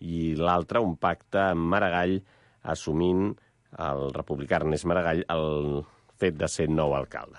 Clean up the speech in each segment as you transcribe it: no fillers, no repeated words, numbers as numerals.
i l'altre un pacte amb Maragall, assumint el republicà Ernest Maragall el fet de ser nou alcalde.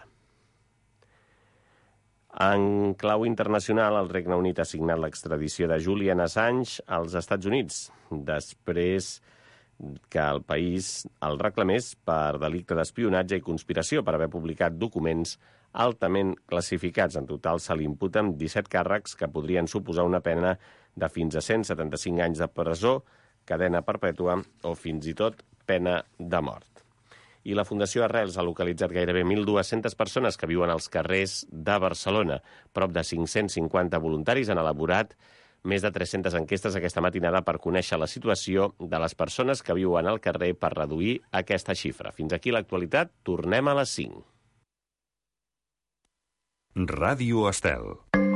En clau internacional, el Regne Unit ha signat l'extradició de Julian Assange als Estats Units, després que el país el reclamés per delicte d'espionatge i conspiració per haver publicat documents altament classificats. En total se li imputen 17 càrrecs que podrien suposar una pena de fins a 175 anys de presó, cadena perpètua o fins i tot pena de mort. I la Fundació Arrels ha localitzat gairebé 1.200 persones que viuen als carrers de Barcelona. Prop de 550 voluntaris han elaborat més de 300 enquestes aquesta matinada per conèixer la situació de les persones que viuen al carrer per reduir aquesta xifra. Fins aquí l'actualitat, tornem a les 5. Ràdio Estel.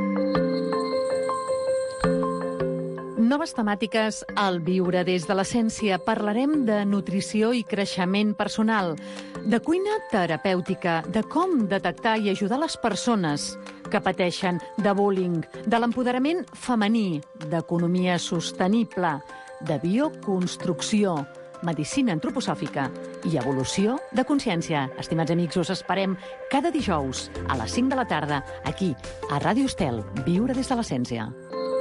Noves temàtiques al Viure des de l'Essència. Parlarem de nutrició i creixement personal, de cuina terapèutica, de com detectar i ajudar les persones que pateixen de bullying, de l'empoderament femení, d'economia sostenible, de bioconstrucció, medicina antroposòfica i evolució de consciència. Estimats amics, us esperem cada dijous a les 5 de la tarda, aquí, a Ràdio Estel, Viure des de l'Essència.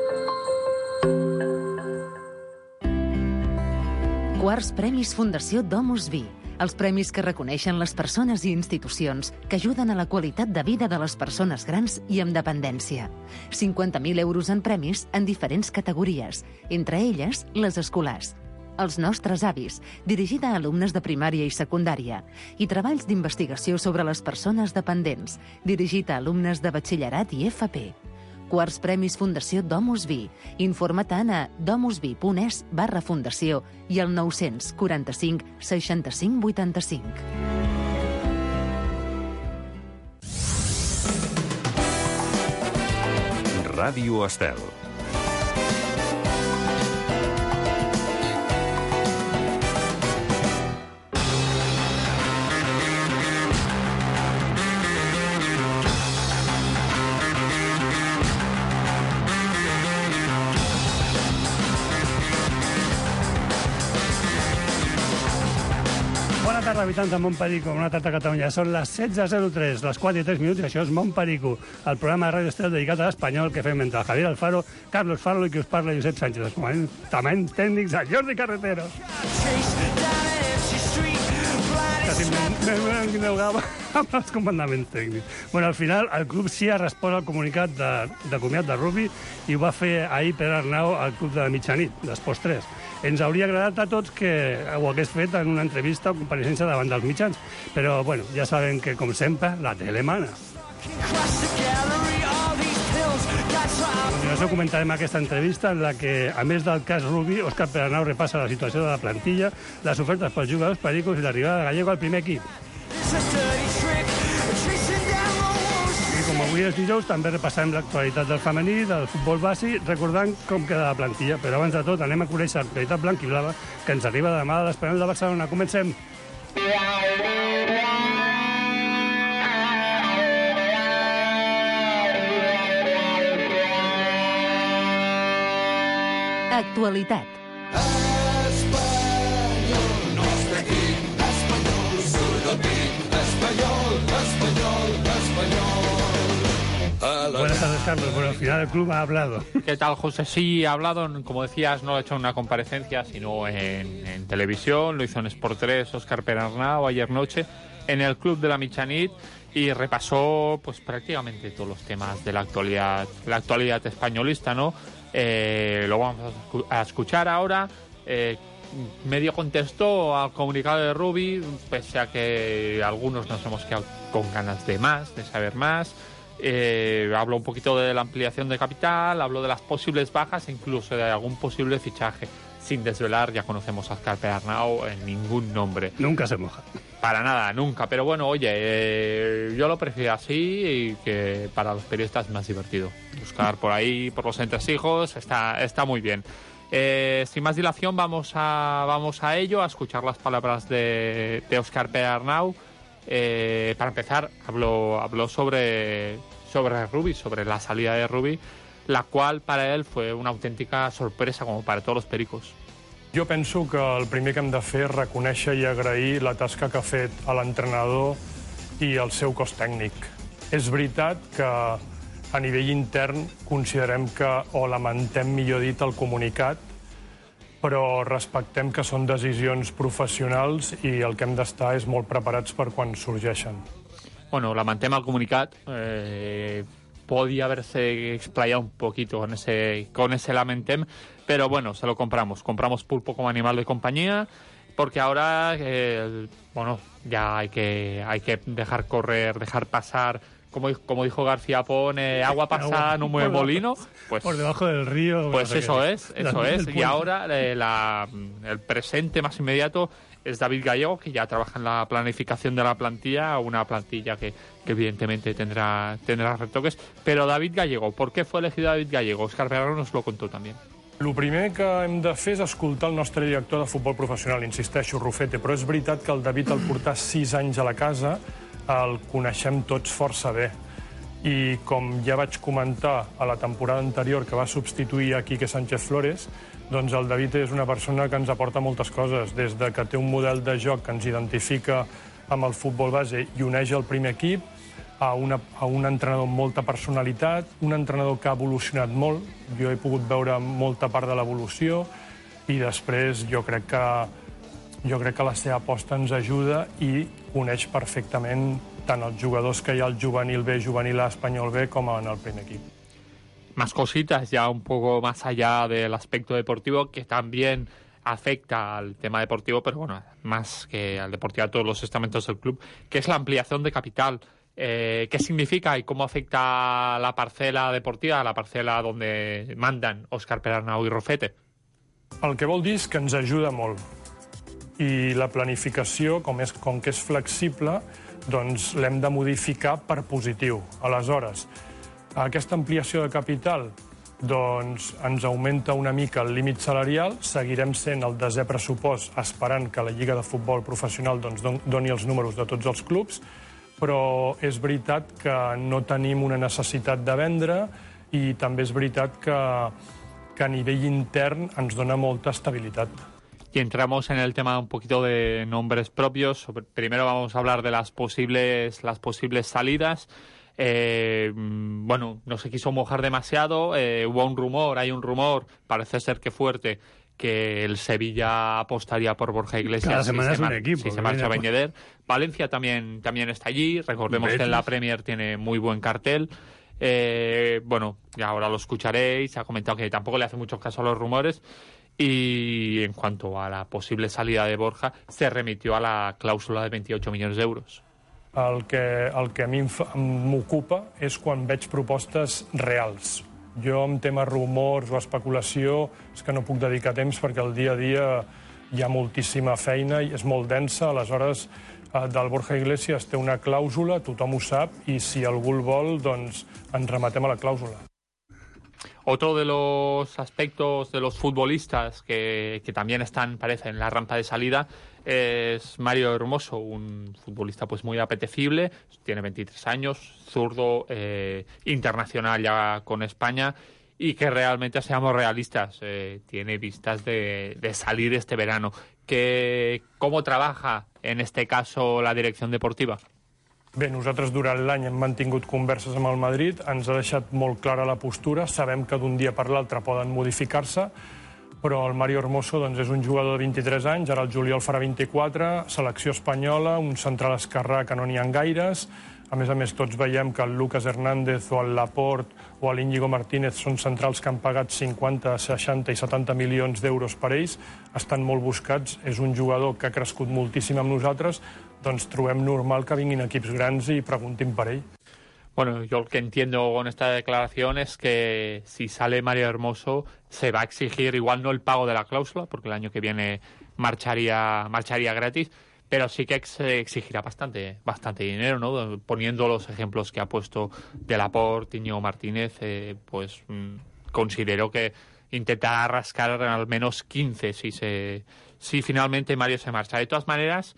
Quarts Premis Fundació Domus Vi. Els premis que reconeixen les persones i institucions que ajuden a la qualitat de vida de les persones grans i amb dependència. 50.000 euros en premis en diferents categories, entre elles les escolars. Els nostres avis, dirigida a alumnes de primària i secundària, i treballs d'investigació sobre les persones dependents, dirigit a alumnes de batxillerat i FP. Quarts Premis Fundació Domus Vi. Informa-te'n a domusvi.es/fundació i al 945 65 85. Ràdio Estel. Habitants de Montperico, una tarda a Catalunya. Són les 16:03, les 4:03, i això és Montperico, el programa de Ràdio Estel dedicat a l'espanyol que fem entre Javier Alfaro, Carlos Farlo i qui us parla, Josep Sánchez. Els comandaments tècnics de Jordi Carretero. Quasi m'enguinegava amb els comandaments tècnics. Bueno, al final, el club sí ha respost al comunicat de comiat de Rubi i ho va fer ahir Pere Arnau al club de la mitjanit, d'Esports 3. Ens hauria agradat a tots que ho hagués fet en una entrevista o compareixença davant dels mitjans, però, bueno, ja sabem que, com sempre, la tele mana. A continuació comentarem aquesta entrevista en la que, a més del cas Rubi, Òscar Pere Arnau repassa la situació de la plantilla, les ofertes pels jugadors pericos i l'arribada de Gallego al primer equip. Com avui és dijous, també repassarem l'actualitat del femení, del futbol bàsic, recordant com queda la plantilla. Però abans de tot anem a conèixer l'actualitat blanquiblava que ens arriba de mà de l'Espanyol de Barcelona. Comencem. Actualitat. Espanyol, nostre equip, espanyol, surt del pit, espanyol, espanyol, espanyol. Buenas tardes, Carlos. Bueno, al final el club ha hablado. ¿Qué tal, José? Sí, ha hablado, como decías, no lo ha hecho en una comparecencia, sino en televisión, lo hizo en Sport 3, Óscar Pere Arnau, ayer noche, en el club de la Mitjanit, y repasó pues prácticamente todos los temas de la actualidad españolista, ¿no? Lo vamos a escuchar ahora. Medio contestó al comunicado de Rubi, pese a que algunos nos hemos quedado con ganas de más, de saber más. Habló un poquito de la ampliación de capital, habló de las posibles bajas e incluso de algún posible fichaje. Sin desvelar, ya conocemos a Óscar Pere Arnau en ningún nombre. Nunca se moja. Para nada, nunca. Pero bueno, oye, yo lo prefiero así y que para los periodistas es más divertido. Buscar por ahí, por los entresijos, está muy bien. Sin más dilación, vamos a ello, a escuchar las palabras de Óscar Pere Arnau. Para empezar, habló sobre Rubi, sobre la salida de Rubi. la cual para él fue una auténtica sorpresa, como para todos los pericos. Jo penso que el primer que hem de fer és reconèixer i agrair la tasca que ha fet a l'entrenador i el seu cos tècnic. És veritat que a nivell intern considerem que, o lamentem, millor dit, el comunicat, però respectem que són decisions professionals i el que hem d'estar és molt preparats per quan sorgeixen. Bueno, lamentem el comunicat. Podía haberse explayado un poquito con ese lamentem, pero bueno, se lo compramos. Compramos pulpo como animal de compañía, porque ahora, ya hay que dejar correr, dejar pasar. Como dijo García Pon, agua pasa, no mueve molino. Pues, por debajo del río. Pues eso es. Y ahora el presente más inmediato es David Gallego, que ya trabaja en la planificación de la plantilla, una plantilla que evidentemente tendrá retoques. Pero David Gallego, ¿por qué fue elegido David Gallego? Óscar Ferraro nos lo contó también. El primer que hem de fer és escoltar el nostre director de futbol professional, insisteixo, Rufete, però és veritat que el David, al portar 6 anys a la casa, el coneixem tots força bé. I com ja vaig comentar a la temporada anterior, que va substituir a Quique Sánchez Flores, doncs el David és una persona que ens aporta moltes coses, des de que té un model de joc que ens identifica amb el futbol base i uneix el primer equip, a un entrenador amb molta personalitat, un entrenador que ha evolucionat molt, jo he pogut veure molta part de l'evolució, i després jo crec que la seva aposta ens ajuda i uneix perfectament tant els jugadors que hi ha al juvenil B, juvenil A, espanyol B, com en el primer equip. Más cositas, ya un poco más allá del aspecto deportivo, que también afecta al tema deportivo, pero bueno, más que al deportivo, a todos los estamentos del club, que es la ampliación de capital. ¿Qué significa y cómo afecta la parcela deportiva, la parcela donde mandan Óscar Perarnau i Rufete? El que vol dir és que ens ajuda molt. I la planificació, com que és flexible, doncs l'hem de modificar per positiu. Aleshores, aquesta ampliació de capital doncs ens augmenta una mica el límit salarial, seguirem sent el 10è pressupost esperant que la Lliga de Futbol Professional doncs, doni els números de tots els clubs, però és veritat que no tenim una necessitat de vendre i també és veritat que a nivell intern ens dona molta estabilitat. Y entramos en el tema un poquito de nombres propios. Primero vamos a hablar de las posibles salidas. No se quiso mojar demasiado. Hay un rumor, parece ser que fuerte, que el Sevilla apostaría por Borja Iglesias. Cada semana es un equipo. Si se marcha Ben Yedder. Valencia también está allí. Recordemos que en la Premier tiene muy buen cartel. Ya ahora lo escucharéis. Ha comentado que tampoco le hace mucho caso a los rumores. Y en cuanto a la posible salida de Borja, se remitió a la clàusula de 28 milions d'euros. El que a mi m'ocupa és quan veig propostes reals. Jo, amb temes rumors o especulació, és que no puc dedicar temps perquè el dia a dia hi ha moltíssima feina i és molt densa. Aleshores, del Borja Iglesias té una clàusula, tothom ho sap, i si algú el vol, doncs ens rematem a la clàusula. Otro de los aspectos de los futbolistas que también están, parece, en la rampa de salida es Mario Hermoso, un futbolista pues muy apetecible, tiene 23 años, zurdo, internacional ya con España y que realmente, seamos realistas, tiene vistas de salir este verano. ¿Cómo trabaja en este caso la dirección deportiva? Bé, nosaltres durant l'any hem mantingut converses amb el Madrid, ens ha deixat molt clara la postura, sabem que d'un dia per l'altre poden modificar-se, però el Mario Hermoso doncs, és un jugador de 23 anys, ara el juliol farà 24, selecció espanyola, un central esquerrà que no n'hi ha gaires, a més, tots veiem que el Lucas Hernández o el Laporte o l'Íñigo Martínez són centrals que han pagat 50, 60 i 70 milions d'euros per ells, estan molt buscats, és un jugador que ha crescut moltíssim amb nosaltres, doncs trobem normal que vinguin equips grans i preguntin per ell. Bueno, yo lo que entiendo con esta declaración es que si sale Mario Hermoso se va a exigir igual no el pago de la cláusula, porque el año que viene marcharía gratis, pero sí que se exigirá bastante dinero, ¿no? Poniendo los ejemplos que ha puesto de Laporte, Íñigo Martínez, considero que intentará rascar al menos 15 si finalmente Mario se marcha. De todas maneras,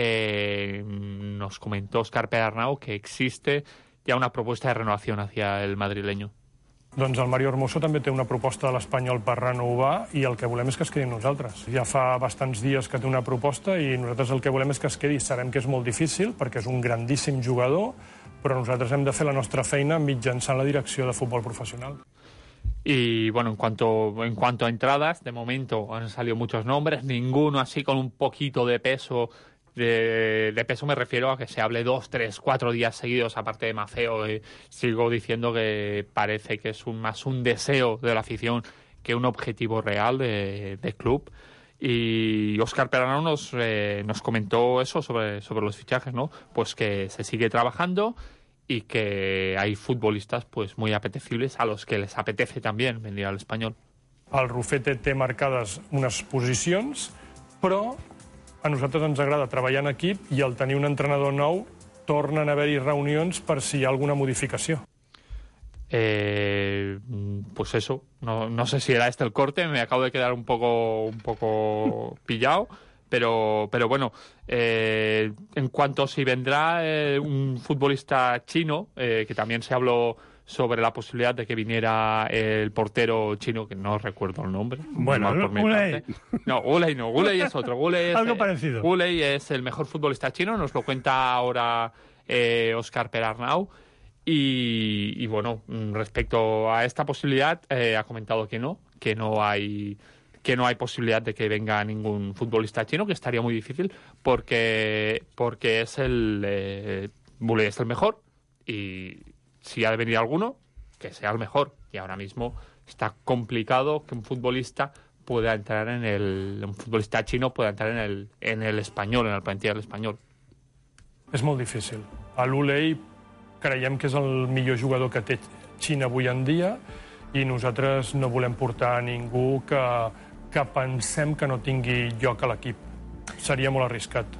nos comentó Óscar Perarnau que existe ya una propuesta de renovación hacia el madrileño. Doncs el Mario Hermoso també té una proposta de l'Espanyol per renovar i el que volem és que es quedi amb nosaltres. Ja fa bastants dies que té una proposta i nosaltres el que volem és que es quedi. Sabem que és molt difícil perquè és un grandíssim jugador, però nosaltres hem de fer la nostra feina mitjançant la direcció de futbol profesional. Y bueno, en cuanto a entradas, de momento han salido muchos nombres, ninguno así con un poquito de peso. De peso me refiero a que se hable 2, 3, 4 días seguidos, aparte de Maceo. Sigo diciendo que parece que es más un deseo de la afición que un objetivo real de club. Y Óscar Perarnau nos comentó eso sobre los fichajes, ¿no? Pues que se sigue trabajando y que hay futbolistas pues muy apetecibles a los que les apetece también venir al Espanyol. El Rufete té marcades unes posicions, però a nosaltres ens agrada treballar en equip i al tenir un entrenador nou tornen a haver-hi reunions per si hi ha alguna modificació. Pues eso, no sé si era este el corte, me acabo de quedar un poco pillado, pero bueno, en cuanto a si vendrá un futbolista chino, que también se habló sobre la posibilidad de que viniera el portero chino, que no recuerdo el nombre. Bueno, Guley. No, Guley es otro. Algo parecido. Guley es el mejor futbolista chino, nos lo cuenta ahora Óscar Perarnau. Y bueno, respecto a esta posibilidad, ha comentado que no hay posibilidad de que venga ningún futbolista chino, que estaría muy difícil, porque es Guley es el mejor, y si ha de venir alguno, que sea el mejor. Y ahora mismo está complicado que un futbolista chino pueda entrar en el Espanyol, en el plantilla del Espanyol. És molt difícil. A l'Ulei creiem que és el millor jugador que té Xina avui en dia i nosaltres no volem portar a ningú que pensem que no tingui lloc a l'equip. Seria molt arriscat.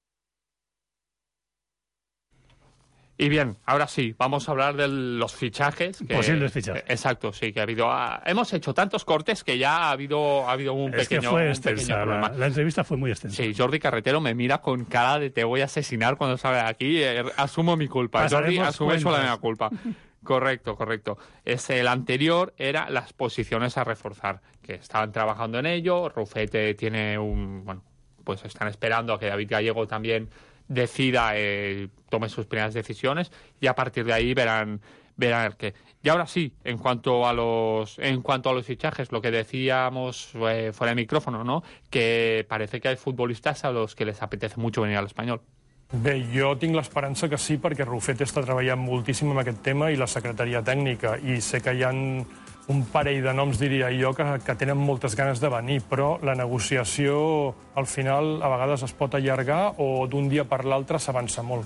Y bien, ahora sí, vamos a hablar de los fichajes. Posibles fichajes. Exacto, sí, que ha habido... hemos hecho tantos cortes que ya ha habido un pequeño... Es que fue extensa, la entrevista fue muy extensa. Sí, Jordi Carretero me mira con cara de te voy a asesinar cuando salga de aquí. Asumo mi culpa. Jordi asume la misma culpa. Correcto. El anterior era las posiciones a reforzar, que estaban trabajando en ello. Rufete tiene pues están esperando a que David Gallego también decida, tome sus primeras decisiones y a partir de ahí verán qué. Y ahora sí, en cuanto a los fichajes, lo que decíamos fuera de micrófono, ¿no? Que parece que hay futbolistas a los que les apetece mucho venir al Espanyol. Bé, jo tinc l'esperança que sí, perquè Rufete està treballant moltíssim amb aquest tema i la secretaria tècnica, i sé que hi ha un parell de noms, diria jo, que tenen moltes ganes de venir, però la negociació al final a vegades es pot allargar o d'un dia per l'altre s'avança molt.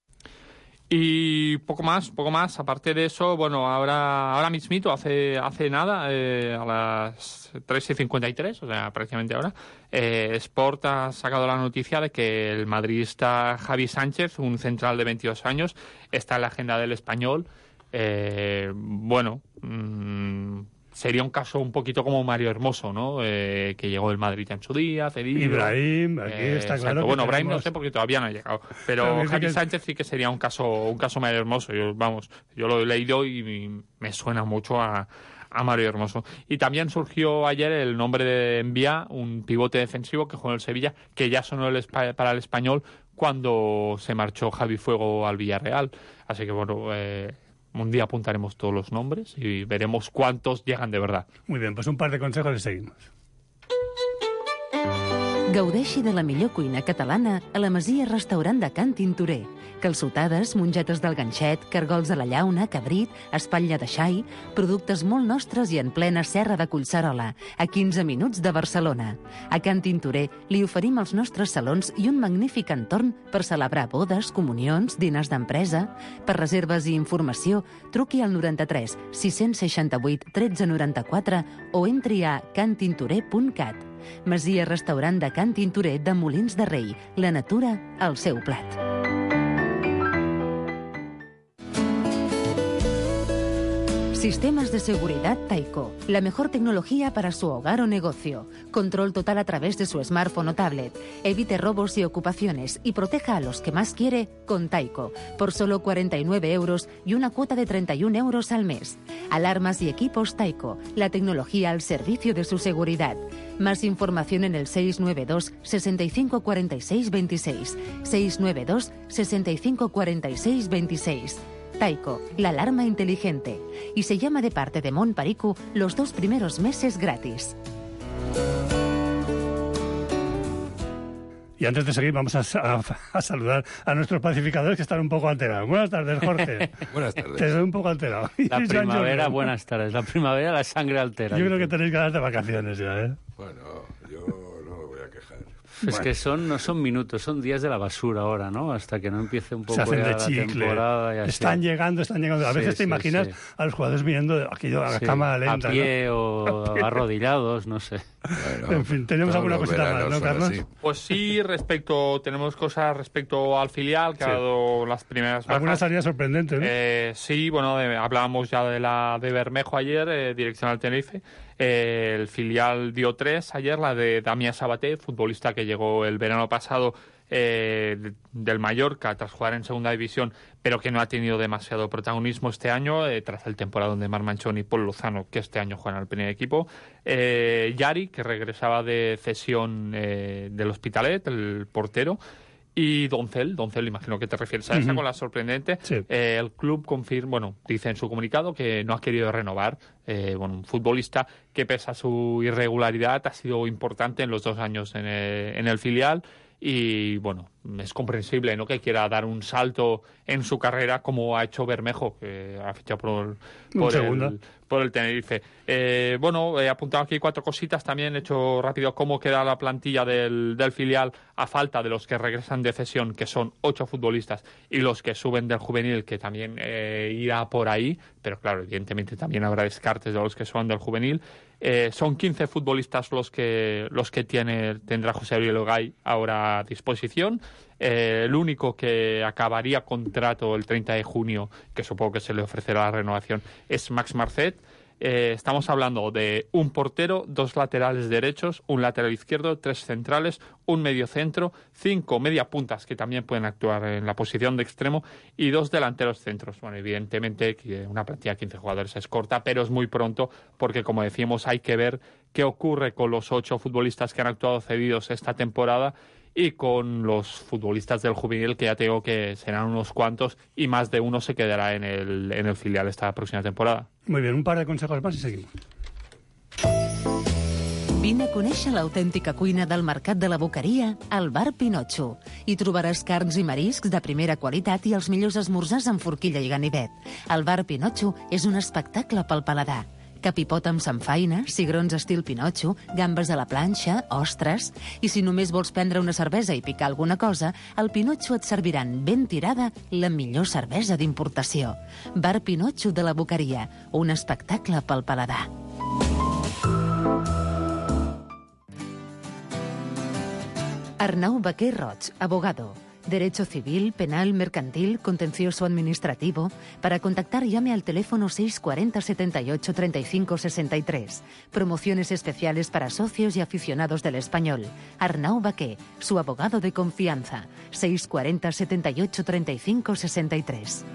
Y poco más. Aparte de eso, bueno, ahora mismito, hace nada, a las 3:53, o sea, prácticamente ahora, Sport ha sacado la noticia de que el madridista Javi Sánchez, un central de 22 años, está en la agenda del Espanyol. Sería un caso un poquito como Mario Hermoso, ¿no? Que llegó del Madrid en su día, cedido. Ibrahim, aquí está claro. Que bueno, Ibrahim no sé porque todavía no ha llegado. Pero Javi Sánchez sí que sería un caso Mario Hermoso. Yo lo he leído y me suena mucho a Mario Hermoso. Y también surgió ayer el nombre de Envía, un pivote defensivo que jugó en el Sevilla, que ya sonó para el Espanyol cuando se marchó Javi Fuego al Villarreal. Así que bueno, un día apuntaremos todos los nombres y veremos cuántos llegan de verdad. Muy bien, pues un par de consejos y seguimos. Gaudeixi de la millor cuina catalana a la Masia Restaurant de Can Tintorer. Calçotades, mongetes del ganxet, cargols a la llauna, cabrit, espatlla de xai, productes molt nostres i en plena serra de Collserola, a 15 minuts de Barcelona. A Can Tintorer li oferim els nostres salons i un magnífic entorn per celebrar bodes, comunions, dinars d'empresa. Per reserves i informació, truqui al 93 668 1394 o entri a cantintorer.cat. Masia Restaurant de Can Tintorer de Molins de Rei. La natura al seu plat. Sistemas de seguridad Taiko, la mejor tecnología para su hogar o negocio. Control total a través de su smartphone o tablet. Evite robos y ocupaciones y proteja a los que más quiere con Taiko, por solo 49 € y una cuota de 31 € al mes. Alarmas y equipos Taiko, la tecnología al servicio de su seguridad. Más información en el 692 65 46 26. 692 65 46 26. Taiko, la alarma inteligente. Y se llama de parte de Montparicu los 2 primeros meses gratis. Y antes de seguir, vamos a saludar a nuestros pacificadores que están un poco alterados. Buenas tardes, Jorge. Buenas tardes. Te veo un poco alterado. La primavera, buenas tardes. La primavera, la sangre altera. Yo creo que tenéis ganas de vacaciones ya, ¿eh? Bueno, yo no me voy a quejar. Es que no son minutos, son días de la basura ahora, ¿no? Hasta que no empiece un poco se hacen ya de la chicle. temporada. Y así. Están llegando. A veces te imaginas a los jugadores viniendo aquí a la cámara lenta. A pie, ¿no? o arrodillados, no sé. Bueno, en fin, tenemos alguna cosita más, ¿no, Carlos? Así. Pues sí, tenemos cosas respecto al filial, que ha dado las primeras bajas. Alguna salida sorprendente, ¿no? Sí, bueno, hablábamos ya de la de Bermejo ayer, dirección al Tenerife. El filial dio 3 ayer, la de Damià Sabaté, futbolista que llegó el verano pasado del Mallorca tras jugar en segunda división, pero que no ha tenido demasiado protagonismo este año, tras el temporada de Marc Manchón y Pol Lozano, que este año juegan al primer equipo. Yari, que regresaba de cesión del Hospitalet, el portero. Y Doncel, imagino que te refieres a esa, con la sorprendente. Sí. El club dice en su comunicado que no ha querido renovar. Un futbolista que, pese a su irregularidad, ha sido importante en los 2 años en el filial. Y bueno, es comprensible, ¿no?, que quiera dar un salto en su carrera como ha hecho Bermejo, que ha fichado por el Tenerife. He apuntado aquí 4 cositas. También he hecho rápido cómo queda la plantilla del filial a falta de los que regresan de cesión, que son 8 futbolistas, y los que suben del juvenil, que también irá por ahí. Pero claro, evidentemente también habrá descartes de los que suban del juvenil. Son 15 futbolistas los que tendrá José Ariel Ogay ahora a disposición. El único que acabaría contrato el 30 de junio, que supongo que se le ofrecerá la renovación, es Max Marcet. Estamos hablando de un portero, 2 laterales derechos, un lateral izquierdo, 3 centrales, un mediocentro, 5 mediapuntas que también pueden actuar en la posición de extremo y 2 delanteros centros. Bueno, evidentemente una plantilla de 15 jugadores es corta, pero es muy pronto porque, como decíamos, hay que ver qué ocurre con los 8 futbolistas que han actuado cedidos esta temporada y con los futbolistas del juvenil, que ya te digo que serán unos cuantos y más de uno se quedará en el filial esta próxima temporada. Muy bien, un par de consejos más y seguimos. Vine a conèixer l'autèntica cuina del Mercat de la Boqueria al Bar Pinotxo. Hi trobaràs carns i mariscs de primera qualitat i els millors esmorzars amb forquilla i ganivet. El Bar Pinotxo és un espectacle pel paladar. Capipot amb samfaina, cigrons estil Pinotxo, gambes a la planxa, ostres... I si només vols prendre una cervesa i picar alguna cosa, al Pinotxo et serviran ben tirada la millor cervesa d'importació. Bar Pinotxo de la Boqueria, un espectacle pel paladar. Arnau Baquer Roig, abogado. Derecho civil, penal, mercantil, contencioso administrativo. Para contactar, llame al teléfono 640 78 35 63. Promociones especiales para socios y aficionados del español. Arnau Baquer, su abogado de confianza. 640 78 35 63.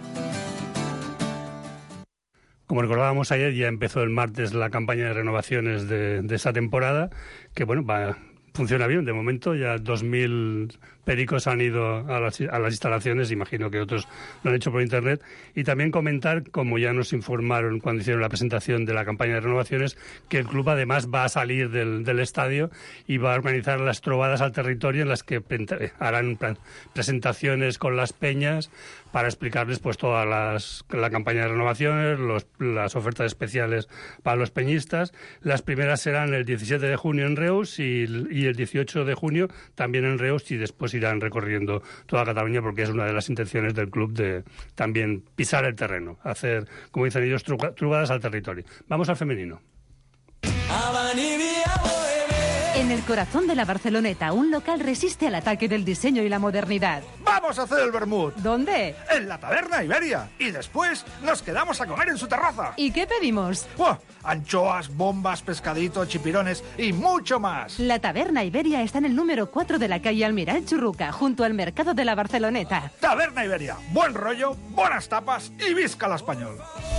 Como recordábamos ayer, ya empezó el martes la campaña de renovaciones de esta temporada, que funciona bien. De momento ya 2.000 pericos han ido a las instalaciones, imagino que otros lo han hecho por internet. Y también comentar, como ya nos informaron cuando hicieron la presentación de la campaña de renovaciones, que el club además va a salir del estadio y va a organizar las trovadas al territorio, en las que harán presentaciones con las peñas para explicarles pues toda la campaña de renovaciones, las ofertas especiales para los peñistas. Las primeras serán el 17 de junio en Reus y el 18 de junio también en Reus, y después irán recorriendo toda Cataluña, porque es una de las intenciones del club de también pisar el terreno, hacer, como dicen ellos, trucadas al territorio. Vamos al femenino. En el corazón de la Barceloneta, un local resiste al ataque del diseño y la modernidad. ¡Vamos a hacer el vermut! ¿Dónde? En la Taberna Iberia. Y después nos quedamos a comer en su terraza. ¿Y qué pedimos? ¡Buah! Anchoas, bombas, pescaditos, chipirones y mucho más. La Taberna Iberia está en el número 4 de la calle Almiral Churruca, junto al mercado de la Barceloneta. Taberna Iberia. Buen rollo, buenas tapas y visca la español.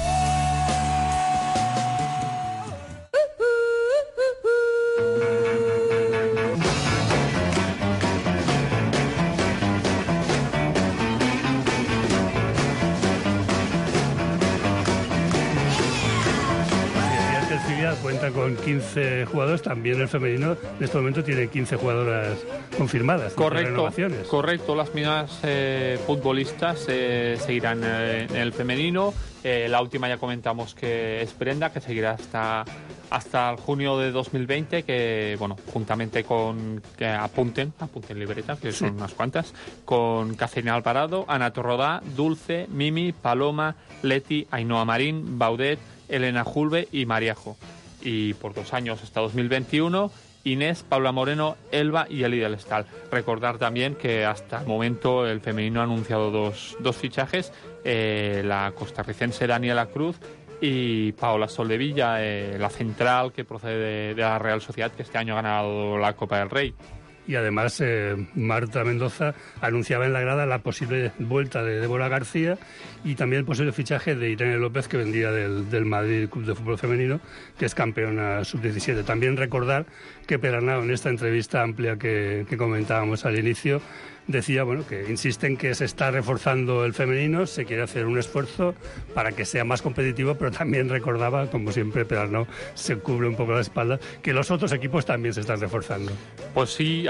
El filial cuenta con 15 jugadores, también el femenino en este momento tiene 15 jugadoras confirmadas. Correcto, las mismas futbolistas seguirán en el femenino. La última ya comentamos que es Brenda, que seguirá hasta el junio de 2020, que bueno, juntamente con que apunten libreta, que son unas cuantas, con Cacerina Alvarado, Ana Torrodá, Dulce, Mimi, Paloma, Leti, Ainhoa Marín, Baudet, Elena Julve y Mariajo. Y por 2 años hasta 2021, Inés, Paula Moreno, Elba y Eli del Estal. Recordar también que hasta el momento el femenino ha anunciado dos fichajes, la costarricense Daniela Cruz y Paola Soldevilla, la central que procede de la Real Sociedad, que este año ha ganado la Copa del Rey. Y además Marta Mendoza anunciaba en la grada la posible vuelta de Débora García y también el posible fichaje de Irene López, que vendría del Madrid Club de Fútbol Femenino, que es campeona sub-17. También recordar que Perarnau, en esta entrevista amplia que comentábamos al inicio, decía que insiste en que se está reforzando el femenino, se quiere hacer un esfuerzo para que sea más competitivo, pero también recordaba, como siempre, Perarnau se cubre un poco la espalda, que los otros equipos también se están reforzando. Pues sí,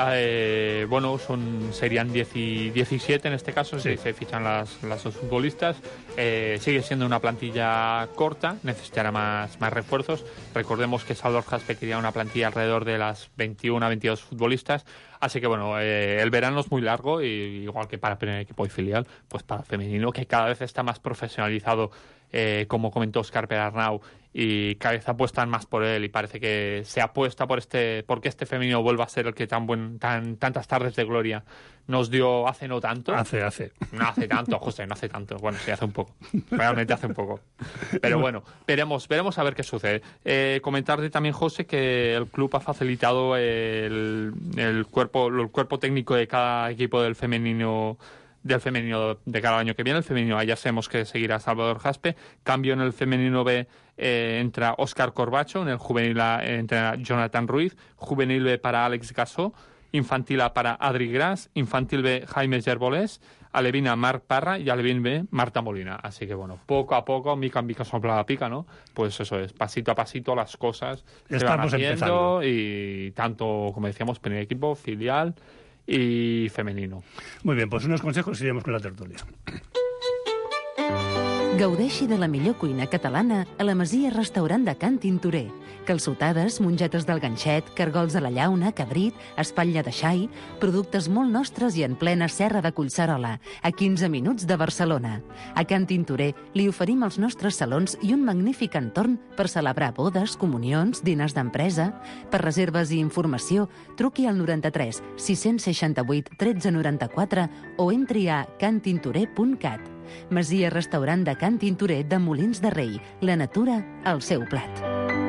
serían 17 en este caso, sí. Se fichan las dos futbolistas. Sigue siendo una plantilla corta, necesitará más refuerzos. Recordemos que Salvador Jaspe quería una plantilla alrededor de las 21 a 22 futbolistas. Así que el verano es muy largo, y igual que para el primer equipo y filial, pues para el femenino, que cada vez está más profesionalizado, como comentó Óscar Perarnau, y cada vez apuestan más por él, y parece que se apuesta porque este femenino vuelva a ser el que tantas tardes de gloria nos dio hace no tanto. Hace. No hace tanto, José, no hace tanto. Bueno, sí, hace un poco. Realmente hace un poco. Pero bueno, veremos a ver qué sucede. Comentarte también, José, que el club ha facilitado el cuerpo técnico de cada equipo del femenino de cada año que viene. El femenino ya sabemos que seguirá Salvador Jaspe. Cambio en el femenino B, entra Óscar Corbacho, en el juvenil A entra Jonathan Ruiz, juvenil B para Àlex Gasó, infantil A para Adri Gras, infantil B Jaime Gerbolés, alevín A Marc Parra y alevín B Marta Molina. Así que bueno, poco a poco, mica en mica sopla la pica, ¿no? Pues eso es, pasito a pasito las cosas se van haciendo empezando. Y tanto, como decíamos, primer equipo, filial y femenino. Muy bien, pues unos consejos y iremos con la tertulia. Gaudeixi de la millor cuina catalana a la Masia Restaurant de Can Tintorer. Calçotades, mongetes del ganxet, cargols a la llauna, cabrit, espatlla de xai, productes molt nostres i en plena serra de Collserola, a 15 minuts de Barcelona. A Can Tintorer li oferim els nostres salons i un magnífic entorn per celebrar bodes, comunions, dinars d'empresa. Per reserves i informació, truqui al 93 668 1394 o entri a cantintorer.cat. Masia Restaurant de Can Tintorer de Molins de Rei. La natura al seu plat.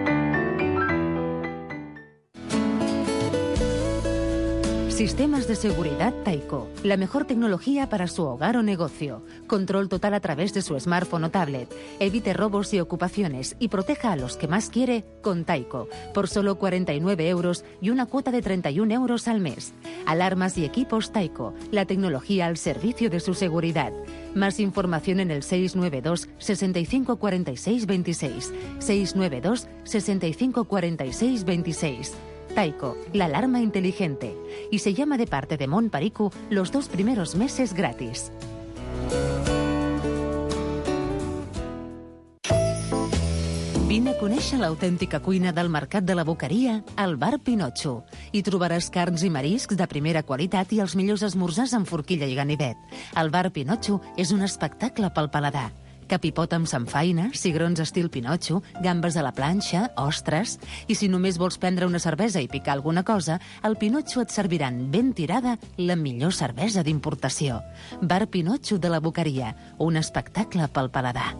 Sistemas de seguridad Taiko. La mejor tecnología para su hogar o negocio. Control total a través de su smartphone o tablet. Evite robos y ocupaciones y proteja a los que más quiere con Taiko. Por solo 49 euros y una cuota de 31 euros al mes. Alarmas y equipos Taiko. La tecnología al servicio de su seguridad. Más información en el 692 65 46 26. 692 65 46 26. Taiko, la alarma inteligente. Y se llama de parte de Montparicu los 2 primeros meses gratis. Vine a conèixer l'autèntica cuina del Mercat de la Boqueria al Bar Pinotxo. Hi trobaràs carns i mariscs de primera qualitat i els millors esmorzars amb forquilla i ganivet. El Bar Pinotxo és un espectacle pel paladar. capipot amb samfaina, cigrons estil Pinotxo, gambes a la planxa, ostres... I si només vols prendre una cervesa i picar alguna cosa, al Pinotxo et serviran ben tirada la millor cervesa d'importació. Bar Pinotxo de la Boqueria, un espectacle pel paladar.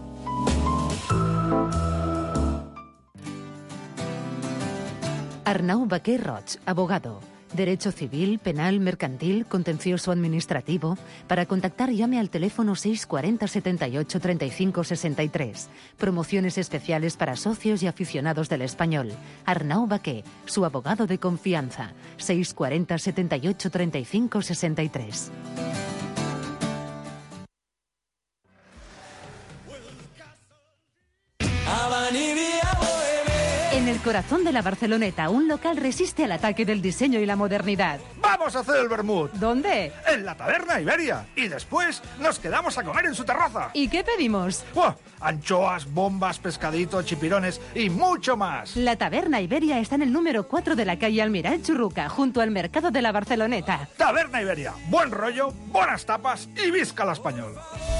Arnau Baquer Roig, abogado. Derecho civil, penal, mercantil, contencioso administrativo. Para contactar llame al teléfono 640 78 35 63. Promociones especiales para socios y aficionados del español. Arnau Baquer, su abogado de confianza. 640 78 35 63. En el corazón de la Barceloneta, un local resiste al ataque del diseño y la modernidad. ¡Vamos a hacer el vermut! ¿Dónde? En la Taberna Iberia. Y después nos quedamos a comer en su terraza. ¿Y qué pedimos? ¡Buah! Anchoas, bombas, pescadito, chipirones y mucho más. La Taberna Iberia está en el número 4 de la calle Almirall Churruca, junto al mercado de la Barceloneta. Taberna Iberia. Buen rollo, buenas tapas y visca la español.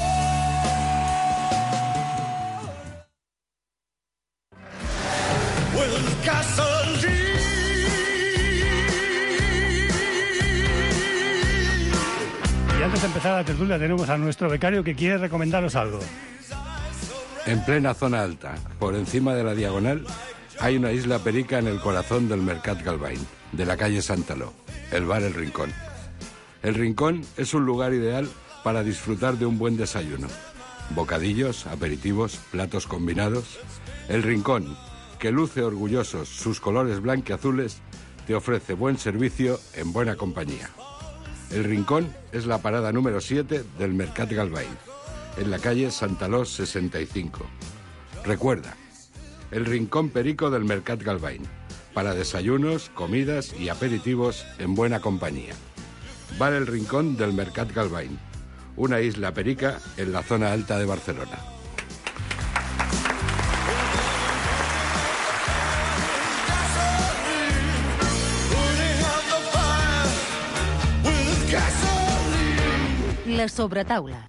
Y antes de empezar la tertulia tenemos a nuestro becario que quiere recomendaros algo. En plena zona alta, por encima de la diagonal, hay una isla perica en el corazón del Mercat Galvain, de la calle Santaló, el bar El Rincón. El Rincón es un lugar ideal para disfrutar de un buen desayuno. Bocadillos, aperitivos, platos combinados. El Rincón, que luce orgullosos sus colores blanquiazules, te ofrece buen servicio en buena compañía. El Rincón es la parada número 7 del Mercat Galvain, en la calle Santaló 65. Recuerda, el Rincón Perico del Mercat Galvain, para desayunos, comidas y aperitivos en buena compañía. Bar El Rincón del Mercat Galvain, una isla perica en la zona alta de Barcelona. La sobretaula.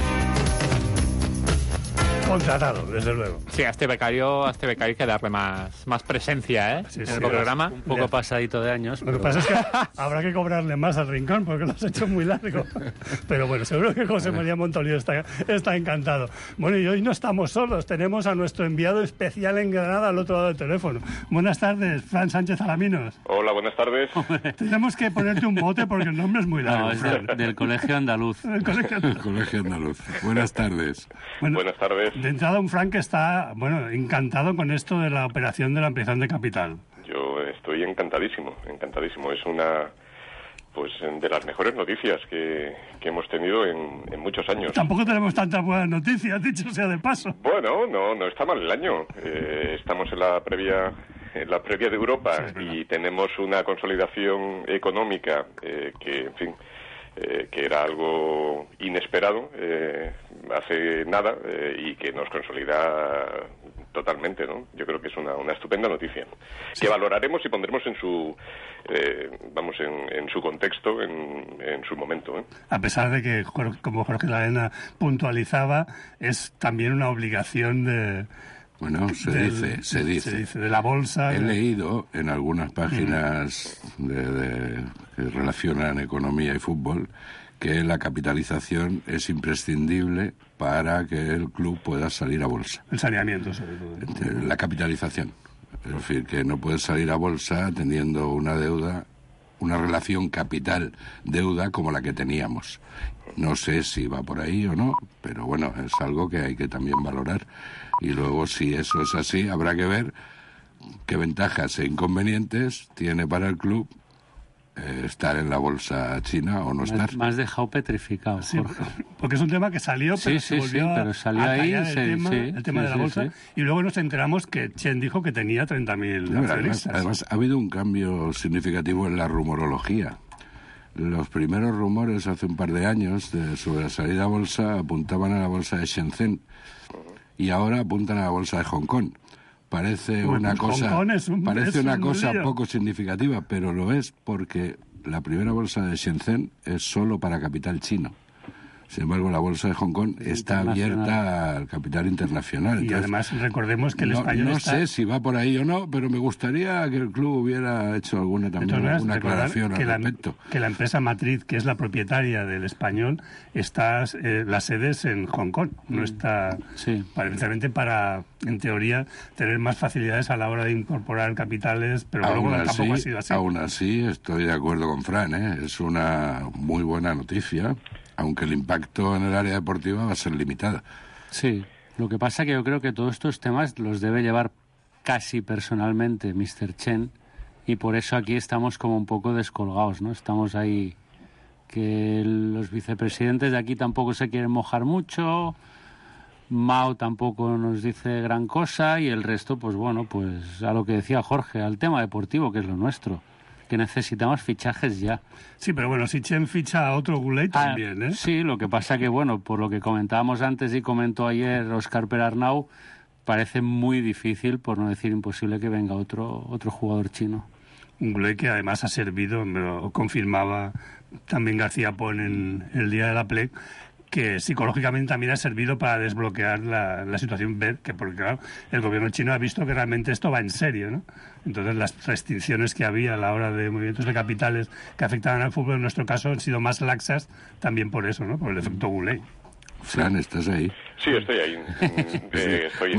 Contratado, desde luego. Sí, a este becario hay que darle más presencia, ¿eh? Sí, en sí, el programa. Un poco pasadito de años. Lo que pasa es que habrá que cobrarle más al Rincón porque lo has hecho muy largo. Pero bueno, seguro que José María Montoliu está encantado. Bueno, y hoy no estamos solos. Tenemos a nuestro enviado especial en Granada al otro lado del teléfono. Buenas tardes, Fran Sánchez Alaminos. Hola, buenas tardes. Tenemos que ponerte un mote porque el nombre es muy largo. No, es del Colegio Andaluz. El Colegio Andaluz. Buenas tardes. Bueno, buenas tardes. De entrada, un Fran que está, encantado con esto de la operación de la ampliación de capital. Yo estoy encantadísimo. Es una, de las mejores noticias que hemos tenido en muchos años. Tampoco tenemos tantas buenas noticias, dicho sea de paso. Bueno, no está mal el año. Estamos en la previa de Europa, sí, y tenemos una consolidación económica que, en fin, que era algo inesperado hace nada y que nos consolida totalmente, ¿no? Yo creo que es una estupenda noticia, sí, que valoraremos y pondremos en su en su contexto, en su momento, ¿eh? A pesar de que, como Jorge Larena puntualizaba, es también una obligación de... Bueno, se dice de la bolsa. He leído en algunas páginas que relacionan economía y fútbol que la capitalización es imprescindible para que el club pueda salir a bolsa. El saneamiento, sobre todo. La capitalización. Es decir, que no puedes salir a bolsa teniendo una deuda, una relación capital-deuda como la que teníamos. No sé si va por ahí o no, pero bueno, es algo que hay que también valorar. Y luego, si eso es así, habrá que ver qué ventajas e inconvenientes tiene para el club estar en la bolsa china o no estar. Me has dejado petrificado, sí, Jorge. Porque es un tema que salió, pero se volvió pero salió a ahí, el tema de la bolsa. Y luego nos enteramos que Chen dijo que tenía 30.000 accionistas. Además, ha habido un cambio significativo en la rumorología. Los primeros rumores hace un par de años sobre la salida a bolsa apuntaban a la bolsa de Shenzhen y ahora apuntan a la bolsa de Hong Kong. Parece una cosa poco significativa, pero lo es porque la primera bolsa de Shenzhen es solo para capital chino. O Sin embargo, la bolsa de Hong Kong está abierta al capital internacional. Y entonces, además recordemos que el español no está... sé si va por ahí o no, pero me gustaría que el club hubiera hecho alguna aclaración al respecto. Que la empresa matriz, que es la propietaria del español, está la sede es en Hong Kong. No está... Precisamente para, en teoría, tener más facilidades a la hora de incorporar capitales, pero luego tampoco ha sido así. Aún así, estoy de acuerdo con Fran, es una muy buena noticia, aunque el impacto en el área deportiva va a ser limitado. Sí, lo que pasa que yo creo que todos estos temas los debe llevar casi personalmente Mr. Chen, y por eso aquí estamos como un poco descolgados, ¿no? Estamos ahí, que los vicepresidentes de aquí tampoco se quieren mojar mucho, Mao tampoco nos dice gran cosa, y el resto, pues bueno, pues a lo que decía Jorge, al tema deportivo, que es lo nuestro, que necesitamos fichajes ya. Sí, pero bueno, si Chen ficha a otro Goulet también, ¿eh? Sí, lo que pasa que, bueno, por lo que comentábamos antes y comentó ayer Óscar Perarnau, parece muy difícil, por no decir imposible, que venga otro jugador chino. Un Goulet que además ha servido, me lo confirmaba también García Pon en el día de la PLEC, que psicológicamente también ha servido para desbloquear la situación, porque claro, el gobierno chino ha visto que realmente esto va en serio, ¿no? Entonces las restricciones que había a la hora de movimientos de capitales que afectaban al fútbol, en nuestro caso, han sido más laxas también por eso, ¿no? Por el efecto Goulet. Fran, ¿estás ahí? Sí, estoy ahí. Estoy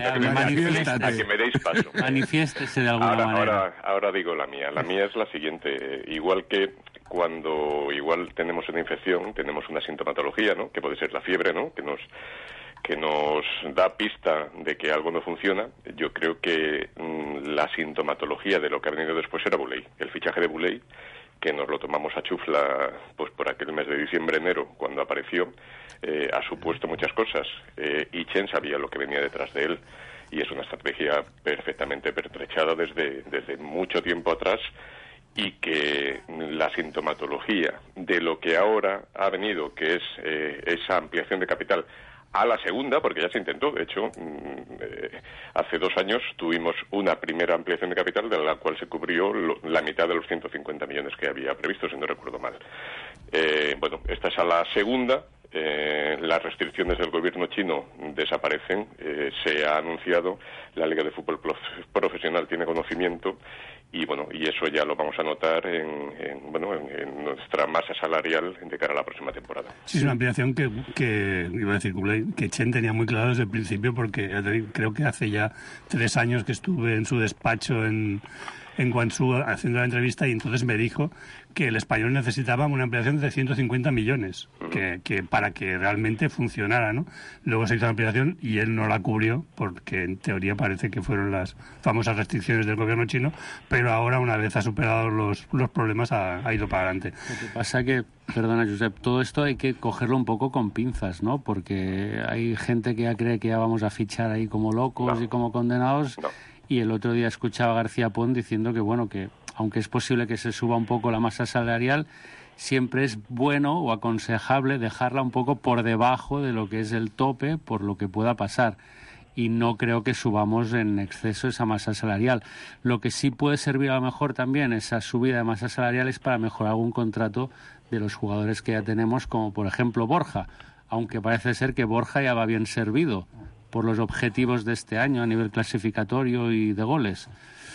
a que me deis paso. Manifiéstese de alguna manera. Ahora digo la mía. La mía es la siguiente. Igual que cuando tenemos una infección, tenemos una sintomatología, ¿no? Que puede ser la fiebre, ¿no? Que nos da pista de que algo no funciona. Yo creo que la sintomatología de lo que ha venido después era Boulay. El fichaje de Boulay, que nos lo tomamos a chufla pues por aquel mes de diciembre-enero, cuando apareció, ha supuesto muchas cosas. Y Chen sabía lo que venía detrás de él, y es una estrategia perfectamente pertrechada desde mucho tiempo atrás, y que la sintomatología de lo que ahora ha venido, que es esa ampliación de capital, a la segunda, porque ya se intentó, de hecho, hace 2 años tuvimos una primera ampliación de capital de la cual se cubrió la mitad de los 150 millones que había previsto, si no recuerdo mal. Bueno, esta es a la segunda. Las restricciones del gobierno chino desaparecen. Se ha anunciado, la Liga de Fútbol Profesional tiene conocimiento, y bueno, y eso ya lo vamos a notar en nuestra masa salarial de cara a la próxima temporada. Sí, es una ampliación que iba a decir que Chen tenía muy claro desde el principio, porque creo que hace ya 3 años que estuve en su despacho en Guangzhou haciendo la entrevista, y entonces me dijo que el español necesitaba una ampliación de 150 millones que para que realmente funcionara, ¿no? Luego se hizo la ampliación y él no la cubrió, porque en teoría parece que fueron las famosas restricciones del gobierno chino, pero ahora, una vez ha superado los problemas, ha ido para adelante. Lo que pasa que, perdona Josep, todo esto hay que cogerlo un poco con pinzas, ¿no? Porque hay gente que ya cree que ya vamos a fichar ahí como locos y como condenados. Y el otro día escuchaba a García Pon diciendo que, bueno, que aunque es posible que se suba un poco la masa salarial, siempre es bueno o aconsejable dejarla un poco por debajo de lo que es el tope, por lo que pueda pasar. Y no creo que subamos en exceso esa masa salarial. Lo que sí puede servir a lo mejor también, esa subida de masa salarial, es para mejorar algún contrato de los jugadores que ya tenemos, como por ejemplo Borja, aunque parece ser que Borja ya va bien servido por los objetivos de este año a nivel clasificatorio y de goles.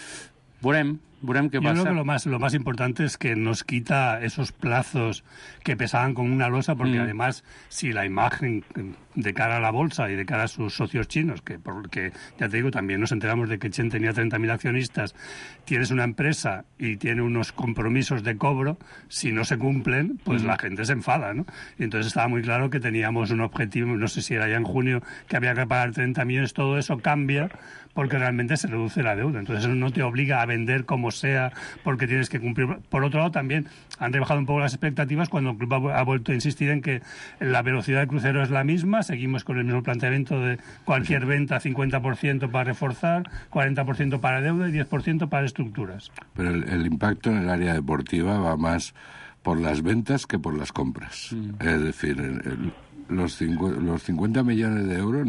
Burem, ¿qué pasa? Yo creo que lo más importante es que nos quita esos plazos que pesaban con una losa, porque además, si la imagen de cara a la bolsa y de cara a sus socios chinos, porque ya te digo, también nos enteramos de que Chen tenía 30.000 accionistas, tienes una empresa y tiene unos compromisos de cobro, si no se cumplen, pues la gente se enfada, ¿no? Y entonces estaba muy claro que teníamos un objetivo, no sé si era ya en junio, que había que pagar 30 millones, todo eso cambia porque realmente se reduce la deuda. Entonces eso no te obliga a vender como sea, porque tienes que cumplir. Por otro lado, también han rebajado un poco las expectativas cuando el club ha vuelto a insistir en que la velocidad del crucero es la misma. Seguimos con el mismo planteamiento de cualquier venta, 50% para reforzar, 40% para deuda y 10% para estructuras. Pero el impacto en el área deportiva va más por las ventas que por las compras. Es decir, los 50 millones de euros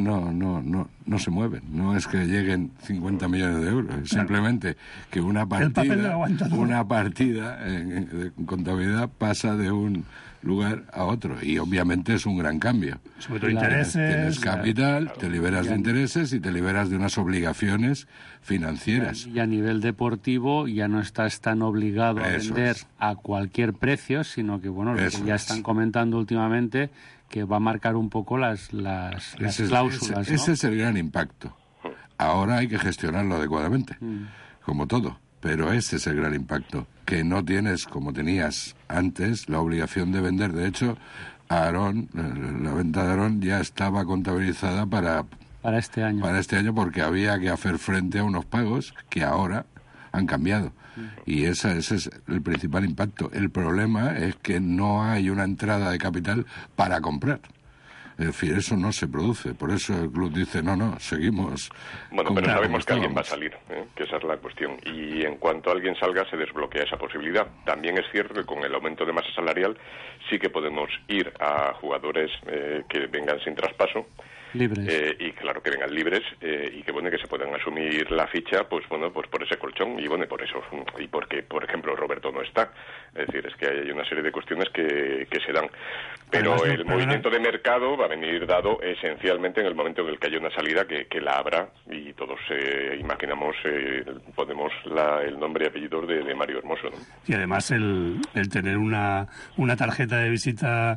no se mueven. No es que lleguen 50 millones de euros. Es simplemente que una partida en contabilidad pasa de un lugar a otro. Y obviamente es un gran cambio. Sobre todo intereses. Tienes capital, te liberas de intereses y te liberas de unas obligaciones financieras. Y a nivel deportivo ya no estás tan obligado a vender a cualquier precio, sino que, bueno, lo que ya están comentando últimamente, que va a marcar un poco las cláusulas, ¿no? Ese es el gran impacto. Ahora hay que gestionarlo adecuadamente, como todo. Pero ese es el gran impacto, que no tienes, como tenías antes, la obligación de vender. De hecho, Aarón, la venta de Aarón ya estaba contabilizada para este año. Para este año, porque había que hacer frente a unos pagos que ahora han cambiado. Y ese es el principal impacto. El problema es que no hay una entrada de capital para comprar. Es decir, eso no se produce. Por eso el club dice, no, seguimos. Bueno, pero sabemos que alguien va a salir, que esa es la cuestión. Y en cuanto alguien salga, se desbloquea esa posibilidad. También es cierto que con el aumento de masa salarial sí que podemos ir a jugadores que vengan sin traspaso. Libres. Y claro, que vengan libres y que bueno, que se puedan asumir la ficha, pues bueno, pues por ese colchón y bueno, por eso, y porque, por ejemplo, Roberto no está. Es decir, es que hay una serie de cuestiones que se dan. Pero además, el movimiento de mercado va a venir dado esencialmente en el momento en el que haya una salida que la habrá, y todos imaginamos, ponemos el nombre y apellido de Mario Hermoso, ¿no? Y además el tener una tarjeta de visita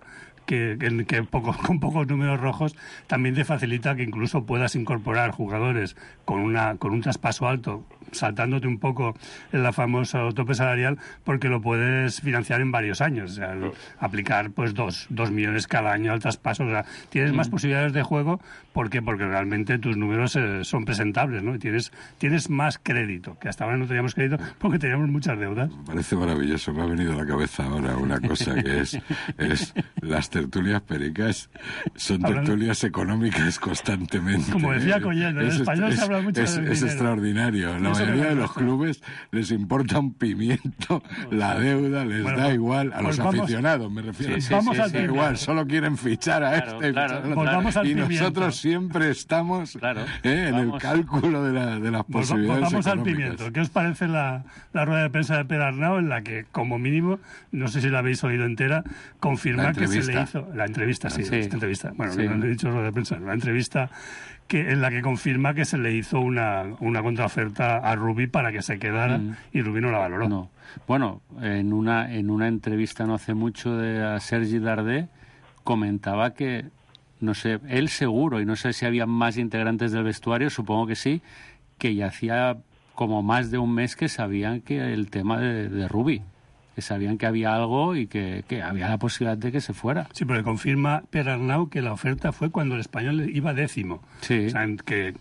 con pocos números rojos también te facilita que incluso puedas incorporar jugadores con un traspaso alto, saltándote un poco el famoso tope salarial, porque lo puedes financiar en varios años, o sea, aplicar pues 2 millones cada año al traspaso, o sea, tienes más posibilidades de juego. ¿Por qué? Porque realmente tus números son presentables, ¿no? Y tienes más crédito, que hasta ahora no teníamos crédito porque teníamos muchas deudas. Me parece maravilloso, me ha venido a la cabeza ahora una cosa que es las tertulias pericas son tertulias económicas constantemente. Como decía Collell, en español se habla mucho de dinero. Es extraordinario. La mayoría de los clubes les importa un pimiento la deuda, les da igual a los aficionados, me refiero. Vamos al pimiento. Igual, solo quieren fichar a Volvamos al y pimiento. nosotros siempre estamos en el cálculo de las posibilidades Volvamos al económicas. pimiento. ¿Qué os parece la rueda de prensa de Pere Arnau, en la que, como mínimo, no sé si la habéis oído entera, confirma que se le hizo... La entrevista, esta entrevista. Bueno, no he dicho rueda de prensa, la entrevista en la que confirma que se le hizo una contraoferta a Rubí para que se quedara y Rubí no la valoró. No. Bueno, en una entrevista no hace mucho a Sergi Darder comentaba que, no sé, él seguro, y no sé si había más integrantes del vestuario, supongo que sí, que ya hacía como más de un mes que sabían que el tema de Rubí, que sabían que había algo y que había la posibilidad de que se fuera. Sí, pero confirma Pere Arnau que la oferta fue cuando el Español iba 10º. Sí. O sea, que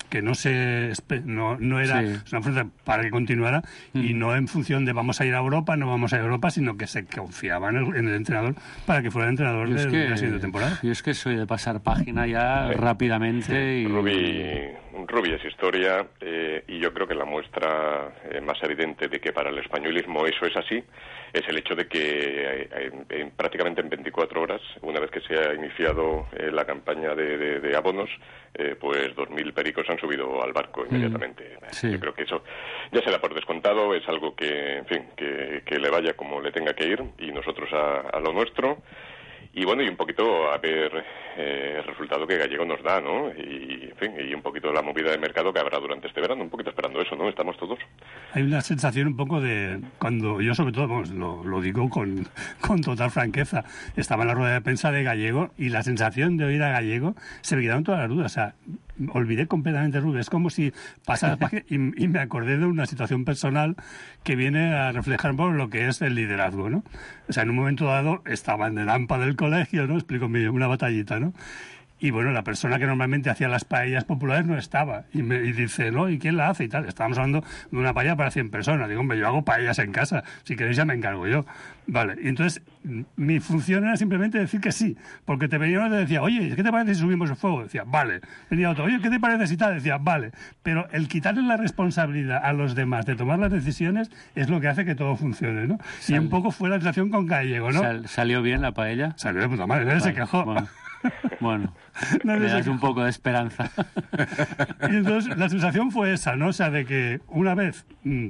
no era una oferta para que continuara y no en función de vamos a ir a Europa, no vamos a ir a Europa, sino que se confiaba en el entrenador para que fuera el entrenador de la siguiente temporada. Yo es que soy de pasar página ya rápidamente. Y Rubí es historia, y yo creo que la muestra más evidente de que para el españolismo eso es así es el hecho de que prácticamente en 24 horas, una vez que se ha iniciado la campaña de abonos, pues 2.000 pericos han subido al barco inmediatamente. Yo creo que eso ya se da por descontado, es algo que, en fin, que le vaya como le tenga que ir, y nosotros a lo nuestro. Y bueno, y un poquito a ver el resultado que Gallego nos da, ¿no? Y, en fin, y un poquito la movida de mercado que habrá durante este verano, un poquito esperando eso, ¿no? Estamos todos. Hay una sensación un poco de... Cuando yo, sobre todo, vamos, lo digo con total franqueza, estaba en la rueda de prensa de Gallego y la sensación de oír a Gallego se me quedaron todas las dudas. O sea, olvidé completamente Rubí. Es como si pasara y me acordé de una situación personal que viene a reflejar un poco lo que es el liderazgo, ¿no? O sea, en un momento dado estaba en el AMPA del colegio, ¿no? Explico una batallita, ¿no? Y bueno, la persona que normalmente hacía las paellas populares no estaba. Y dice, ¿no? ¿Y quién la hace? Y tal. Estábamos hablando de una paella para 100 personas. Digo, hombre, yo hago paellas en casa. Si queréis ya me encargo yo. Vale. Y entonces mi función era simplemente decir que sí. Porque te venía uno y te decía, oye, ¿qué te parece si subimos el fuego? Decía, vale. Venía otro, oye, ¿qué te parece si tal? Decía, vale. Pero el quitarle la responsabilidad a los demás de tomar las decisiones es lo que hace que todo funcione, ¿no? Y un poco fue la relación con Gallego, ¿no? ¿Salió bien la paella? Salió de puta madre. Él se quejó. Bueno, me das un poco de esperanza. Y entonces la sensación fue esa, ¿no? O sea, de que una vez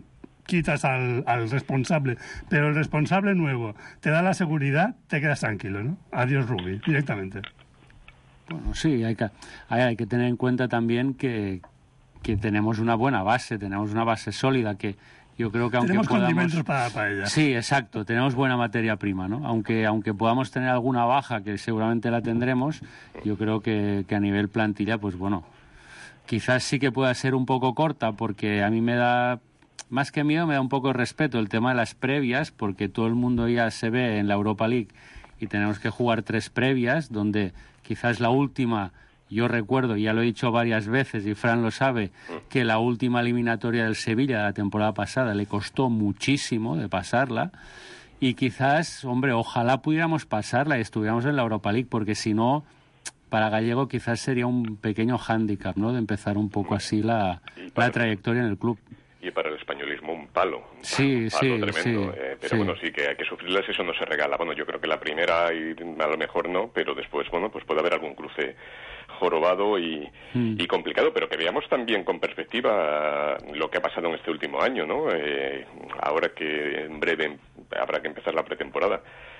quitas al responsable, pero el responsable nuevo te da la seguridad, te quedas tranquilo, ¿no? Adiós, Rubi, directamente. Bueno, sí, hay que tener en cuenta también que tenemos una buena base, tenemos una base sólida que yo creo que aunque tenemos podamos... condimentos para ella. Sí, exacto, tenemos buena materia prima, ¿no? Aunque podamos tener alguna baja, que seguramente la tendremos, yo creo que a nivel plantilla, pues bueno, quizás sí que pueda ser un poco corta, porque a mí me da, más que miedo, me da un poco de respeto el tema de las previas, porque todo el mundo ya se ve en la Europa League y tenemos que jugar 3 previas, donde quizás la última... Yo recuerdo, ya lo he dicho varias veces y Fran lo sabe, que la última eliminatoria del Sevilla de la temporada pasada le costó muchísimo de pasarla y quizás, hombre, ojalá pudiéramos pasarla y estuviéramos en la Europa League, porque si no, para Gallego quizás sería un pequeño hándicap, ¿no?, de empezar un poco así la trayectoria en el club. Y para el españolismo un palo sí, tremendo. Pero sí. bueno, sí que hay que sufrirlas, eso no se regala. Bueno, yo creo que la primera a lo mejor no, pero después, bueno, pues puede haber algún cruce jorobado y complicado, pero que veamos también con perspectiva lo que ha pasado en este último año, ¿no? Ahora que en breve habrá que empezar la pretemporada.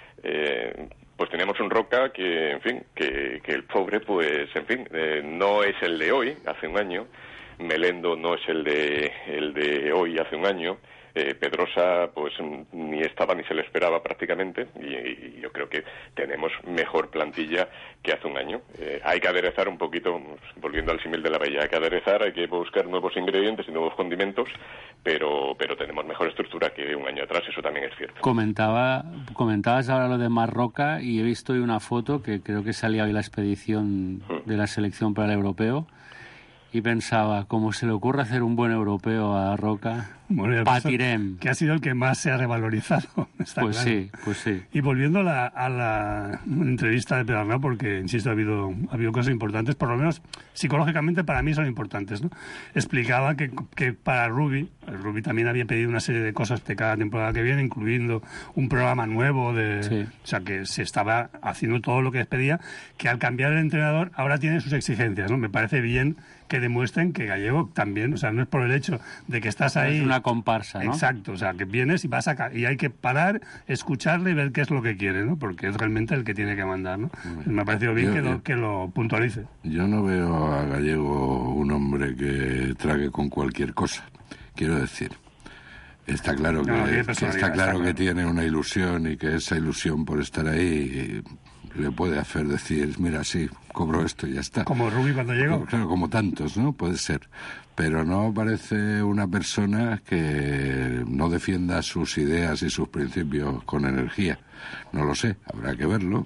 Pues teníamos un Roca que, en fin, que el pobre, pues, en fin, no es el de hoy, hace un año. Melendo no es el de hoy, hace un año. Pedrosa, pues, ni estaba ni se le esperaba prácticamente, y yo creo que tenemos mejor plantilla que hace un año. Hay que aderezar un poquito, volviendo al símil de la bella, hay que aderezar, hay que buscar nuevos ingredientes y nuevos condimentos, pero tenemos mejor estructura que un año atrás, eso también es cierto. Comentabas ahora lo de Marroca, y he visto hoy una foto que creo que salía hoy la expedición de la selección para el europeo, y pensaba, ¿cómo se le ocurre hacer un buen europeo a Roca? Bueno, patirem. Que ha sido el que más se ha revalorizado. Está pues claro. Pues sí. Y volviendo a la entrevista de Pedernau, porque, insisto, ha habido cosas importantes, por lo menos psicológicamente para mí son importantes, ¿no? Explicaba que para Rubi también había pedido una serie de cosas de cada temporada que viene, incluyendo un programa nuevo, o sea, que se estaba haciendo todo lo que les pedía, que al cambiar el entrenador ahora tiene sus exigencias, ¿no? Me parece bien que demuestren que Gallego también, o sea, no es por el hecho de que estás ahí... Es una comparsa, ¿no? Exacto, o sea, que vienes y vas y hay que parar, escucharle y ver qué es lo que quiere, ¿no? Porque es realmente el que tiene que mandar, ¿no? Me ha parecido bien que lo puntualice. Yo no veo a Gallego un hombre que trague con cualquier cosa. Quiero decir, está claro que tiene una ilusión, y que esa ilusión por estar ahí le puede hacer decir, mira, sí, cobro esto y ya está. Como Rubi cuando llegó. Claro, como tantos, ¿no? Puede ser. Pero no parece una persona que no defienda sus ideas y sus principios con energía. No lo sé, habrá que verlo.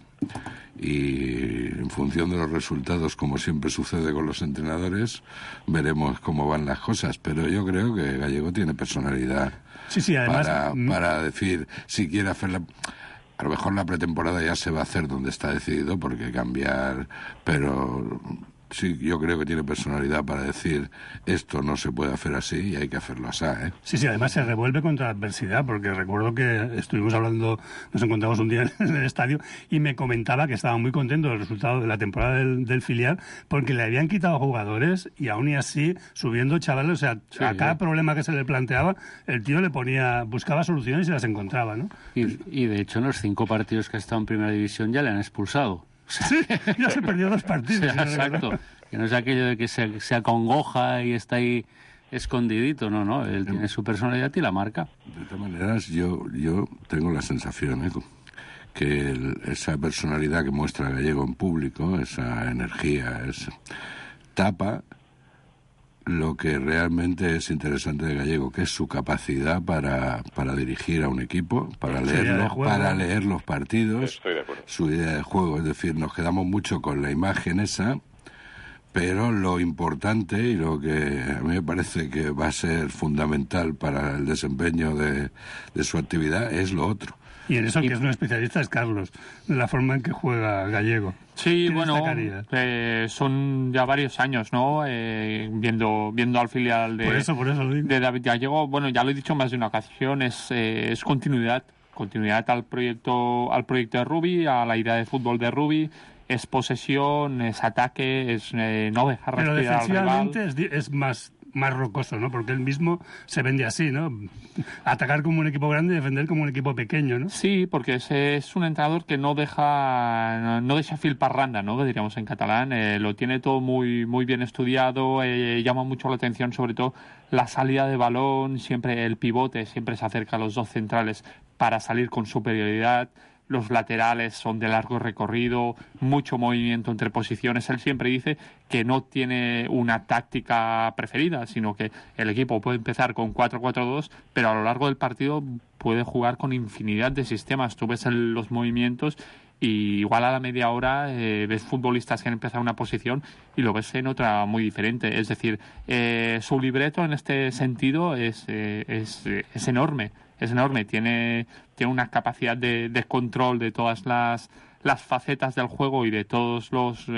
Y en función de los resultados, como siempre sucede con los entrenadores, veremos cómo van las cosas. Pero yo creo que Gallego tiene personalidad además, para decir, si quiere hacerla... A lo mejor la pretemporada ya se va a hacer donde está decidido, porque cambiar... Pero sí, yo creo que tiene personalidad para decir, esto no se puede hacer así y hay que hacerlo así, ¿eh? Sí, además se revuelve contra la adversidad, porque recuerdo que estuvimos hablando, nos encontramos un día en el estadio y me comentaba que estaba muy contento del resultado de la temporada del filial, porque le habían quitado jugadores y aún y así subiendo chavales, o sea, a cada problema que se le planteaba, el tío buscaba soluciones y las encontraba, ¿no? Y de hecho en los 5 partidos que ha estado en Primera División ya le han expulsado. Sí, ya se perdió 2 partidos. O sea, exacto. Que no es aquello de que se acongoja y está ahí escondidito, no, él tiene su personalidad y la marca. De todas maneras, yo tengo la sensación, que esa personalidad que muestra Gallego en público, esa energía, tapa lo que realmente es interesante de Gallego, que es su capacidad para dirigir a un equipo, para leer los partidos, su idea de juego. Es decir, nos quedamos mucho con la imagen esa, pero lo importante y lo que a mí me parece que va a ser fundamental para el desempeño de su actividad es lo otro. Y en eso que es un especialista es Carlos, de la forma en que juega Gallego. Sí, bueno, son ya varios años, ¿no? Viendo al filial por eso lo digo. De David Gallego. Bueno, ya lo he dicho más de una ocasión, es continuidad al proyecto de Rubi, a la idea de fútbol de Rubi. Es posesión, es ataque, es no dejar respirar al rival. Pero defensivamente es más más rocoso, ¿no? Porque él mismo se vende así, ¿no? Atacar como un equipo grande y defender como un equipo pequeño, ¿no? Sí, porque es un entrenador que no deja fil parranda, ¿no? Que diríamos en catalán. Lo tiene todo muy, muy bien estudiado, llama mucho la atención, sobre todo la salida de balón, siempre el pivote, siempre se acerca a los dos centrales para salir con superioridad. Los laterales son de largo recorrido, mucho movimiento entre posiciones. Él siempre dice que no tiene una táctica preferida, sino que el equipo puede empezar con 4-4-2, pero a lo largo del partido puede jugar con infinidad de sistemas. Tú ves los movimientos y igual a la media hora ves futbolistas que han empezado una posición y lo ves en otra muy diferente. Es decir, su libreto en este sentido es enorme. Es enorme, tiene una capacidad de control de todas las facetas del juego y de todos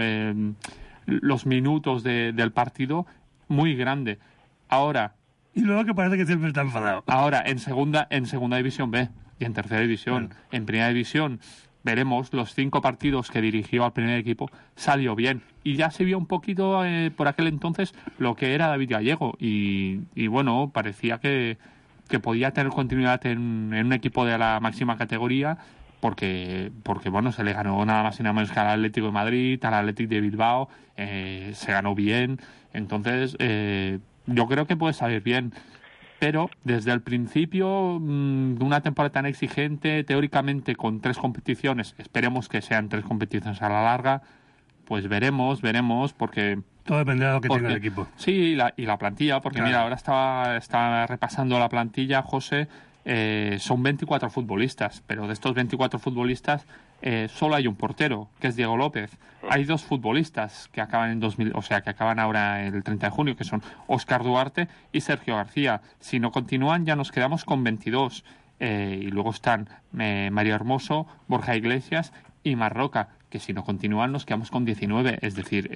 los minutos del partido muy grande. Ahora... Y luego que parece que siempre está enfadado. Ahora, en segunda división B y en tercera división. Bueno. En primera división veremos los 5 partidos que dirigió al primer equipo, salió bien. Y ya se vio un poquito por aquel entonces lo que era David Gallego. Y bueno, parecía que podía tener continuidad en un equipo de la máxima categoría porque bueno, se le ganó nada más y nada menos que al Atlético de Madrid, al Atlético de Bilbao, se ganó bien. Entonces yo creo que puede salir bien, pero desde el principio de una temporada tan exigente, teóricamente con 3 competiciones, esperemos que sean 3 competiciones a la larga, pues veremos, porque... Todo depende de lo que tenga el equipo. Sí, y la plantilla, porque claro. Mira, ahora estaba repasando la plantilla, José, son 24 futbolistas, pero de estos 24 futbolistas solo hay un portero, que es Diego López. Hay 2 futbolistas que acaban que acaban ahora el 30 de junio, que son Óscar Duarte y Sergio García. Si no continúan, ya nos quedamos con 22. Y luego están Mario Hermoso, Borja Iglesias y Marroca, que si no continúan nos quedamos con 19. Es decir,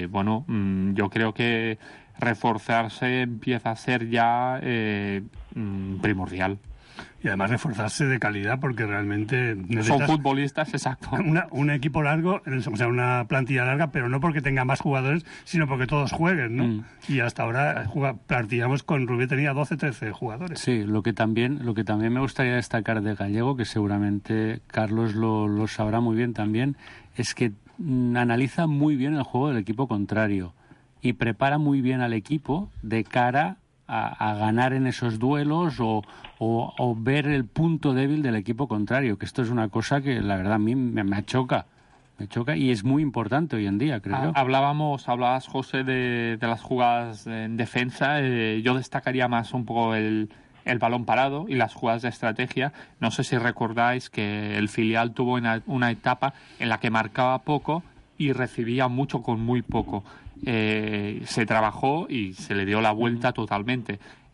yo creo que reforzarse empieza a ser ya primordial. Y además reforzarse de calidad, porque realmente son futbolistas, exacto. Un equipo largo, o sea, una plantilla larga, pero no porque tenga más jugadores, sino porque todos jueguen, ¿no? Y hasta ahora partíamos con Rubí, tenía 12-13 jugadores. Sí, lo que también me gustaría destacar de Gallego, que seguramente Carlos lo sabrá muy bien también, es que analiza muy bien el juego del equipo contrario y prepara muy bien al equipo de cara a ganar en esos duelos o ver el punto débil del equipo contrario, que esto es una cosa que la verdad a mí me choca y es muy importante hoy en día, creo yo. Hablabas, José, de las jugadas en defensa. Yo destacaría más un poco el balón parado y las jugadas de estrategia. No sé si recordáis que el filial tuvo una etapa en la que marcaba poco y recibía mucho con muy poco. Se trabajó y se le dio la vuelta totalmente.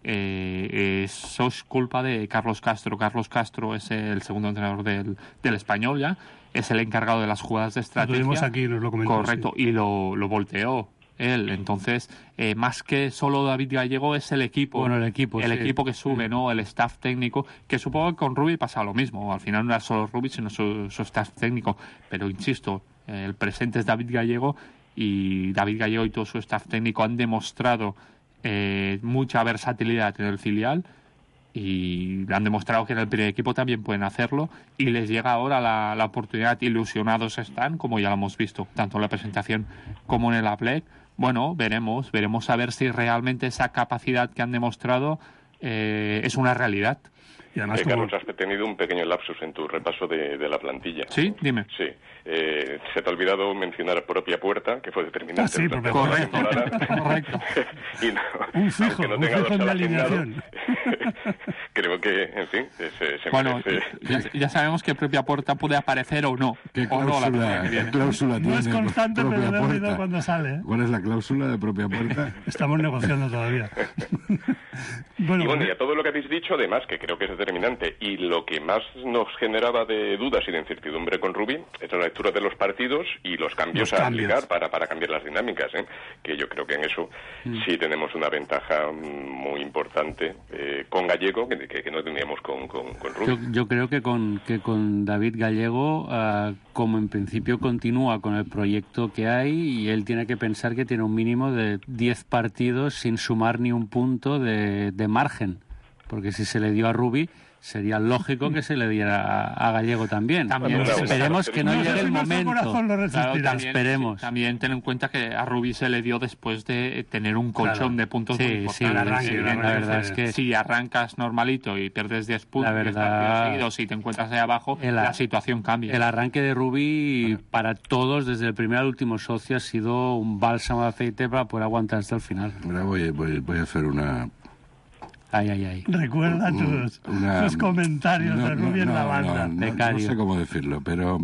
Eso es culpa de Carlos Castro. Carlos Castro es el segundo entrenador del Español ya. Es el encargado de las jugadas de estrategia. Lo tuvimos aquí, nos lo comentó. Correcto, sí. Y lo volteó él. Entonces, más que solo David Gallego, es el equipo. Bueno, el equipo que sube, ¿no? El staff técnico, que supongo que con Rubi pasa lo mismo. Al final no era solo Rubi, sino su staff técnico. Pero insisto, el presente es David Gallego, y David Gallego y todo su staff técnico han demostrado mucha versatilidad en el filial y han demostrado que en el primer equipo también pueden hacerlo, y les llega ahora la oportunidad. Ilusionados están, como ya lo hemos visto, tanto en la presentación como en el Aplec. Bueno, veremos a ver si realmente esa capacidad que han demostrado es una realidad. Y además, Carlos, has tenido un pequeño lapsus en tu repaso de la plantilla. ¿Sí? Dime. Sí. Se te ha olvidado mencionar Propia Puerta, que fue determinante. Sí, correcto. Y no, un fijo en la alineación. Creo que, en fin, se bueno, merece... ya sabemos que Propia Puerta puede aparecer o no. ¿Qué cláusula tiene? No es constante, pero me olvido cuando sale. ¿Cuál es la cláusula de Propia Puerta? Estamos negociando todavía. Bueno, y a todo lo que habéis dicho, además, que creo que es determinante. Y lo que más nos generaba de dudas y de incertidumbre con Rubí es la lectura de los partidos y los cambios a aplicar para cambiar las dinámicas, que yo creo que en eso sí tenemos una ventaja muy importante con Gallego que no teníamos con Rubí. Yo creo que con David Gallego, como en principio continúa con el proyecto que hay, y él tiene que pensar que tiene un mínimo de 10 partidos sin sumar ni un punto de margen, porque si se le dio a Rubí, sería lógico que se le diera a Gallego también. Esperemos que no llegue el momento. Claro, esperemos. También ten en cuenta que a Rubí se le dio después de tener un colchón de puntos muy importante. La verdad es que si arrancas normalito y pierdes 10 puntos, la verdad, seguidos y te encuentras ahí abajo, la situación cambia. El arranque de Rubí para todos, desde el primer al último socio, ha sido un bálsamo de aceite para poder aguantar hasta el final. Ahora voy a hacer una... Ay. Recuerda tus comentarios de Rubí en la banda. No sé cómo decirlo, pero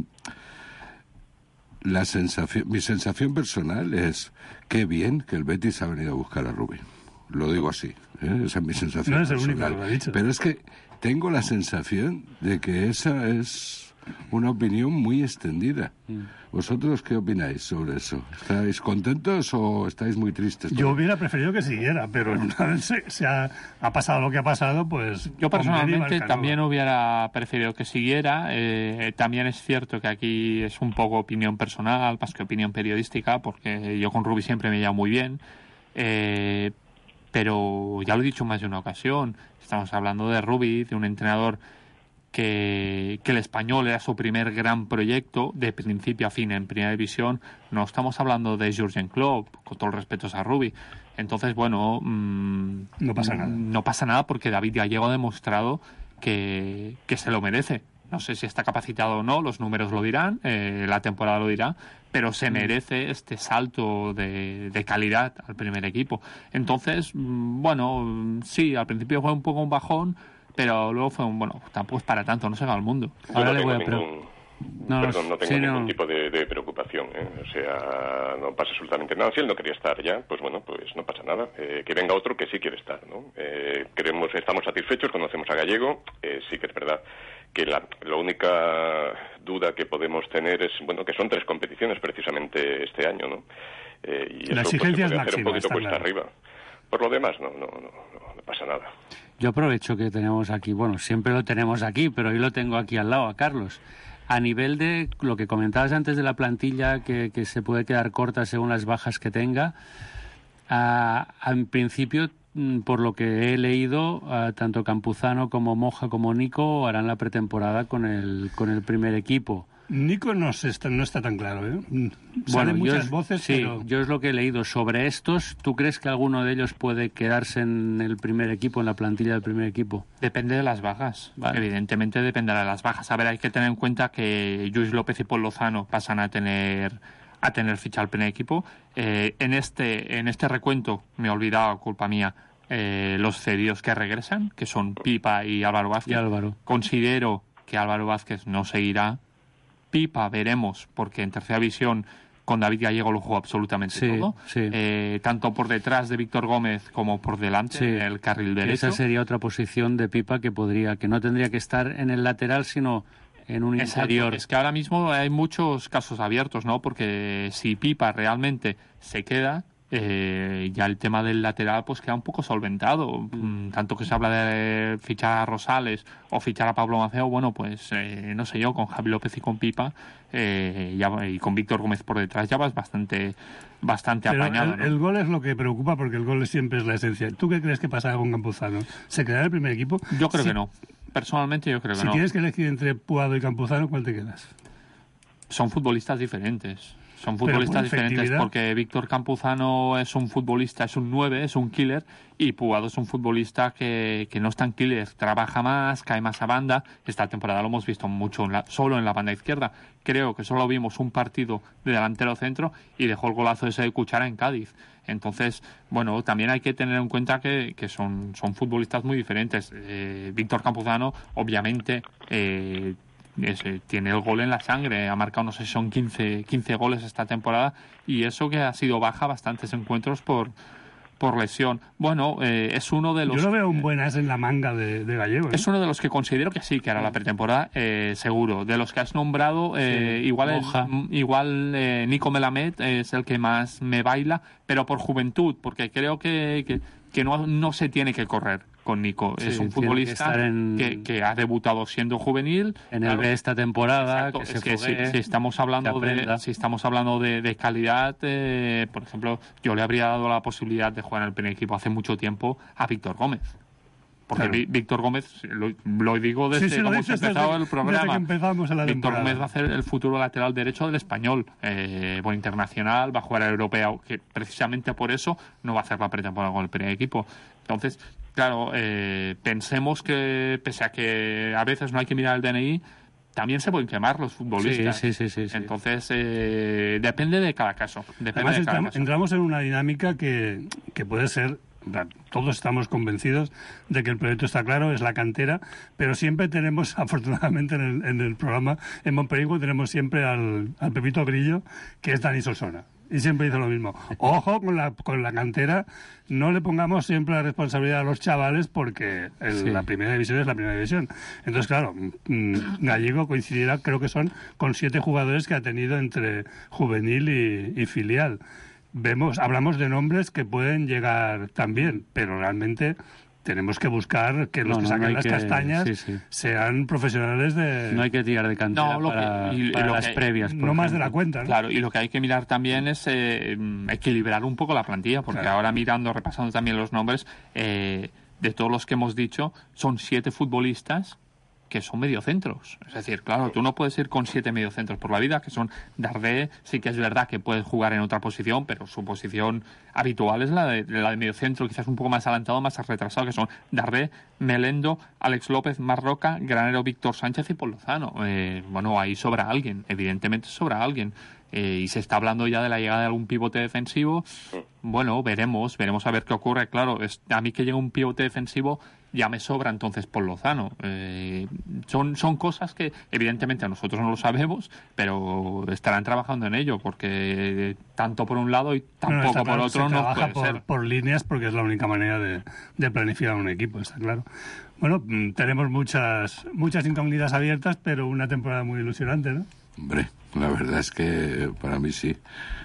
mi sensación personal es qué bien que el Betis ha venido a buscar a Rubí. Lo digo así, esa es mi sensación No es el personal. único que lo ha dicho. Pero es que tengo la sensación de que esa es una opinión muy extendida. ¿Vosotros qué opináis sobre eso? ¿Estáis contentos o estáis muy tristes? Yo hubiera preferido que siguiera, pero una vez se ha pasado lo que ha pasado, pues... Yo personalmente también hubiera preferido que siguiera. También es cierto que aquí es un poco opinión personal, más que opinión periodística, porque yo con Rubí siempre me llevo muy bien. Pero ya lo he dicho en más de una ocasión, estamos hablando de Rubí, de un entrenador que el Español era su primer gran proyecto de principio a fin en Primera División. No estamos hablando de Jürgen Klopp, con todos los respetos a Rubí. Entonces, bueno, no pasa nada. No pasa nada porque David Gallego ha demostrado que se lo merece. No sé si está capacitado o no, los números lo dirán, la temporada lo dirá, pero se merece este salto de calidad al primer equipo. Entonces, bueno, sí, al principio fue un poco un bajón, pero luego fue tampoco es para tanto, no se va al mundo. Ahora le voy a no tengo ningún tipo de preocupación, o sea, no pasa absolutamente nada. Si él no quería estar ya, pues bueno, pues no pasa nada. Que venga otro que sí quiere estar, ¿no? Estamos satisfechos, conocemos a Gallego, sí que es verdad que la única duda que podemos tener es, bueno, que son 3 competiciones precisamente este año, ¿no? Y la eso exigencia puede es hacer un poquito máxima, cuesta arriba. Por lo demás, no pasa nada. Yo aprovecho que tenemos aquí, bueno, siempre lo tenemos aquí, pero hoy lo tengo aquí al lado, a Carlos. A nivel de lo que comentabas antes de la plantilla, que se puede quedar corta según las bajas que tenga, en principio, por lo que he leído, tanto Campuzano como Moja como Nico harán la pretemporada con el primer equipo. Nico no está tan claro, ¿eh? Bueno, muchas voces, sí, pero... yo es lo que he leído. Sobre estos, ¿tú crees que alguno de ellos puede quedarse en el primer equipo, en la plantilla del primer equipo? Depende de las bajas. Vale. Evidentemente dependerá de las bajas. A ver, hay que tener en cuenta que Lluís López y Pol Lozano pasan a tener ficha al primer equipo. En este recuento, me he olvidado, culpa mía, los cedidos que regresan, que son Pipa y Álvaro Vázquez. Considero que Álvaro Vázquez no seguirá. Pipa veremos, porque en tercera división con David Gallego lo jugó absolutamente todo. Sí. Tanto por detrás de Víctor Gómez como por delante, en el carril derecho. Esa sería otra posición de Pipa que no tendría que estar en el lateral, sino en un interior. Es que ahora mismo hay muchos casos abiertos, ¿no? Porque si Pipa realmente se queda, ya el tema del lateral pues queda un poco solventado. Tanto que se habla de fichar a Rosales o fichar a Pablo Maceo, bueno, pues no sé yo, con Javi López y con Pipa y con Víctor Gómez por detrás ya vas bastante Pero apañado, ¿no? El gol es lo que preocupa, porque el gol siempre es la esencia. ¿Tú qué crees que pasará con Campuzano? ¿Se quedará en el primer equipo? Yo creo que no. Personalmente yo creo que no. Si tienes que elegir entre Puado y Campuzano, ¿cuál te quedas? Son futbolistas diferentes. Son futbolistas diferentes porque Víctor Campuzano es un futbolista, es un 9, es un killer, y Puado es un futbolista que no es tan killer, trabaja más, cae más a banda. Esta temporada lo hemos visto mucho solo en la banda izquierda. Creo que solo vimos un partido de delantero centro y dejó el golazo ese de Cuchara en Cádiz. Entonces, bueno, también hay que tener en cuenta que son futbolistas muy diferentes. Víctor Campuzano, obviamente, tiene el gol en la sangre, ha marcado, no sé si son 15 goles esta temporada, y eso que ha sido baja bastantes encuentros por por lesión. Bueno, es uno de los... Yo lo veo un buen as en la manga de Gallego. Es uno de los que considero que sí, que hará la pretemporada, seguro. De los que has nombrado, igual Nico Melamed es el que más me baila, pero por juventud, porque creo que no se tiene que correr con Nico. Sí, es un futbolista que ha debutado siendo juvenil. En el B esta temporada, exacto, que se foguee, si estamos hablando de calidad, por ejemplo, yo le habría dado la posibilidad de jugar en el primer equipo hace mucho tiempo a Víctor Gómez. Porque claro. Víctor Gómez, lo digo desde que hemos empezado el programa, Víctor Gómez va a ser el futuro lateral derecho del Español, buen internacional, va a jugar al europeo, que precisamente por eso no va a hacer la pretemporada con el primer equipo. Entonces, claro, pensemos que pese a que a veces no hay que mirar el DNI, también se pueden quemar los futbolistas. Sí. Entonces, depende de cada caso. Entramos en una dinámica que puede ser... Todos estamos convencidos de que el proyecto está claro, es la cantera, pero siempre tenemos, afortunadamente en el programa, en Montperico tenemos siempre al Pepito Grillo, que es Dani Solsona. Y siempre dice lo mismo. Ojo con la cantera, no le pongamos siempre la responsabilidad a los chavales porque la primera división es la primera división. Entonces, claro, Gallego coincidirá, creo que son con 7 jugadores que ha tenido entre juvenil y filial. Hablamos de nombres que pueden llegar también, pero realmente tenemos que buscar que los que saquen las castañas sean profesionales de... No hay que tirar de cantera para las previas. No más de la cuenta, ¿no? Claro, y lo que hay que mirar también es equilibrar un poco la plantilla, porque ahora repasando también los nombres, de todos los que hemos dicho, son 7 futbolistas que son mediocentros. Es decir, claro, tú no puedes ir con 7 mediocentros por la vida, que son Dardé, sí que es verdad que puede jugar en otra posición, pero su posición habitual es la de mediocentro, quizás un poco más adelantado, más retrasado, que son Dardé, Melendo, Alex López, Marroca, Granero, Víctor Sánchez y Pol Lozano. Bueno, ahí sobra alguien, evidentemente sobra alguien. Y se está hablando ya de la llegada de algún pivote defensivo. Bueno, veremos a ver qué ocurre. Claro, a mí que llegue un pivote defensivo ya me sobra entonces Pol Lozano. Son cosas que evidentemente nosotros no lo sabemos, pero estarán trabajando en ello, porque tanto por un lado y tampoco por otro no puede ser. Por líneas, porque es la única manera de planificar un equipo, está claro. Bueno, tenemos muchas incógnitas abiertas, pero una temporada muy ilusionante, ¿no? Hombre, la verdad es que para mí sí.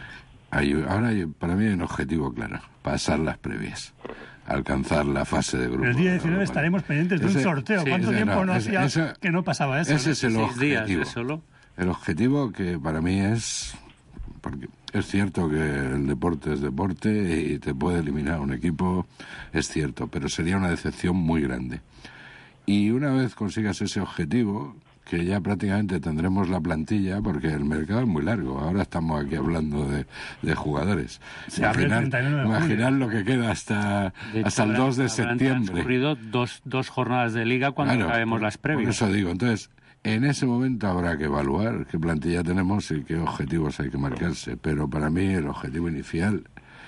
Para mí hay un objetivo claro: pasar las previas, alcanzar la fase de grupo. El día 19 estaremos pendientes de un sorteo. ¿Cuánto tiempo no hacía que no pasaba eso? Ese es el objetivo. 6 días, solo. El objetivo que para mí es... Porque es cierto que el deporte es deporte y te puede eliminar un equipo, es cierto, pero sería una decepción muy grande. Y una vez consigas ese objetivo, que ya prácticamente tendremos la plantilla, porque el mercado es muy largo. Ahora estamos aquí hablando de jugadores. Imaginar lo que queda hasta el 2 de septiembre. Han transcurrido dos jornadas de liga cuando acabemos las previas. Por eso digo, entonces, en ese momento habrá que evaluar qué plantilla tenemos y qué objetivos hay que marcarse. Pero para mí el objetivo inicial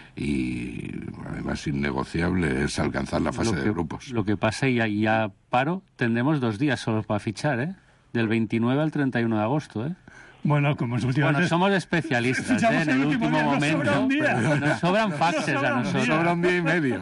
y además innegociable es alcanzar la fase de grupos. Lo que pasa, y ya paro, tendremos 2 días solo para fichar, ¿eh? Del 29 al 31 de agosto, ¿eh? Bueno, como es últimamente... Bueno, somos especialistas, ¿eh? En el último momento. Nos sobran faxes a nosotros. Nos sobra un día y medio.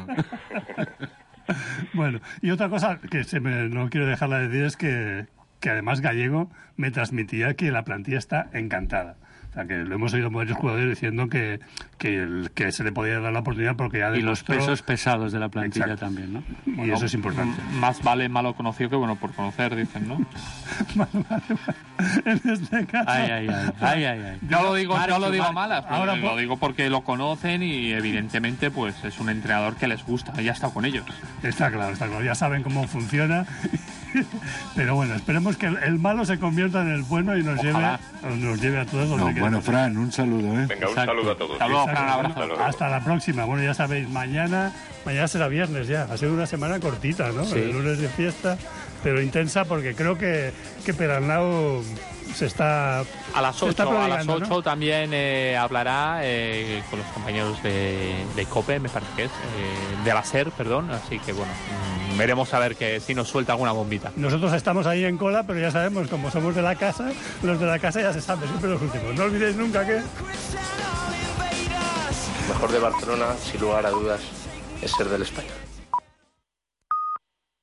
Bueno, y otra cosa que no quiero dejarla de decir es que además Gallego me transmitía que la plantilla está encantada. O sea, que lo hemos oído varios jugadores diciendo que se le podía dar la oportunidad porque ya demostró... Y los pesos pesados de la plantilla también, ¿no? Y eso es importante. Más vale malo conocido que bueno por conocer, dicen, ¿no? Más vale. En este caso... Ay. No lo digo malas, lo digo porque lo conocen y evidentemente pues es un entrenador que les gusta, ya está con ellos. Está claro, ya saben cómo funciona. Pero bueno, esperemos que el malo se convierta en el bueno y nos lleve a todos donde queremos. Bueno, Fran, un saludo, ¿eh? Venga, un saludo a todos. Hasta luego, Fran, un abrazo. Hasta la próxima. Bueno, ya sabéis, mañana será viernes ya. Ha sido una semana cortita, ¿no? Sí. El lunes de fiesta, pero intensa porque creo que Perarnau se está... A las 8 ¿no? también hablará con los compañeros de COPE, me parece que es, de la SER, perdón, así que bueno, veremos a ver si nos suelta alguna bombita. Nosotros estamos ahí en cola, pero ya sabemos, como somos de la casa, los de la casa ya se saben, siempre los últimos. No olvidéis nunca que... Mejor de Barcelona, sin lugar a dudas. es ser del Español.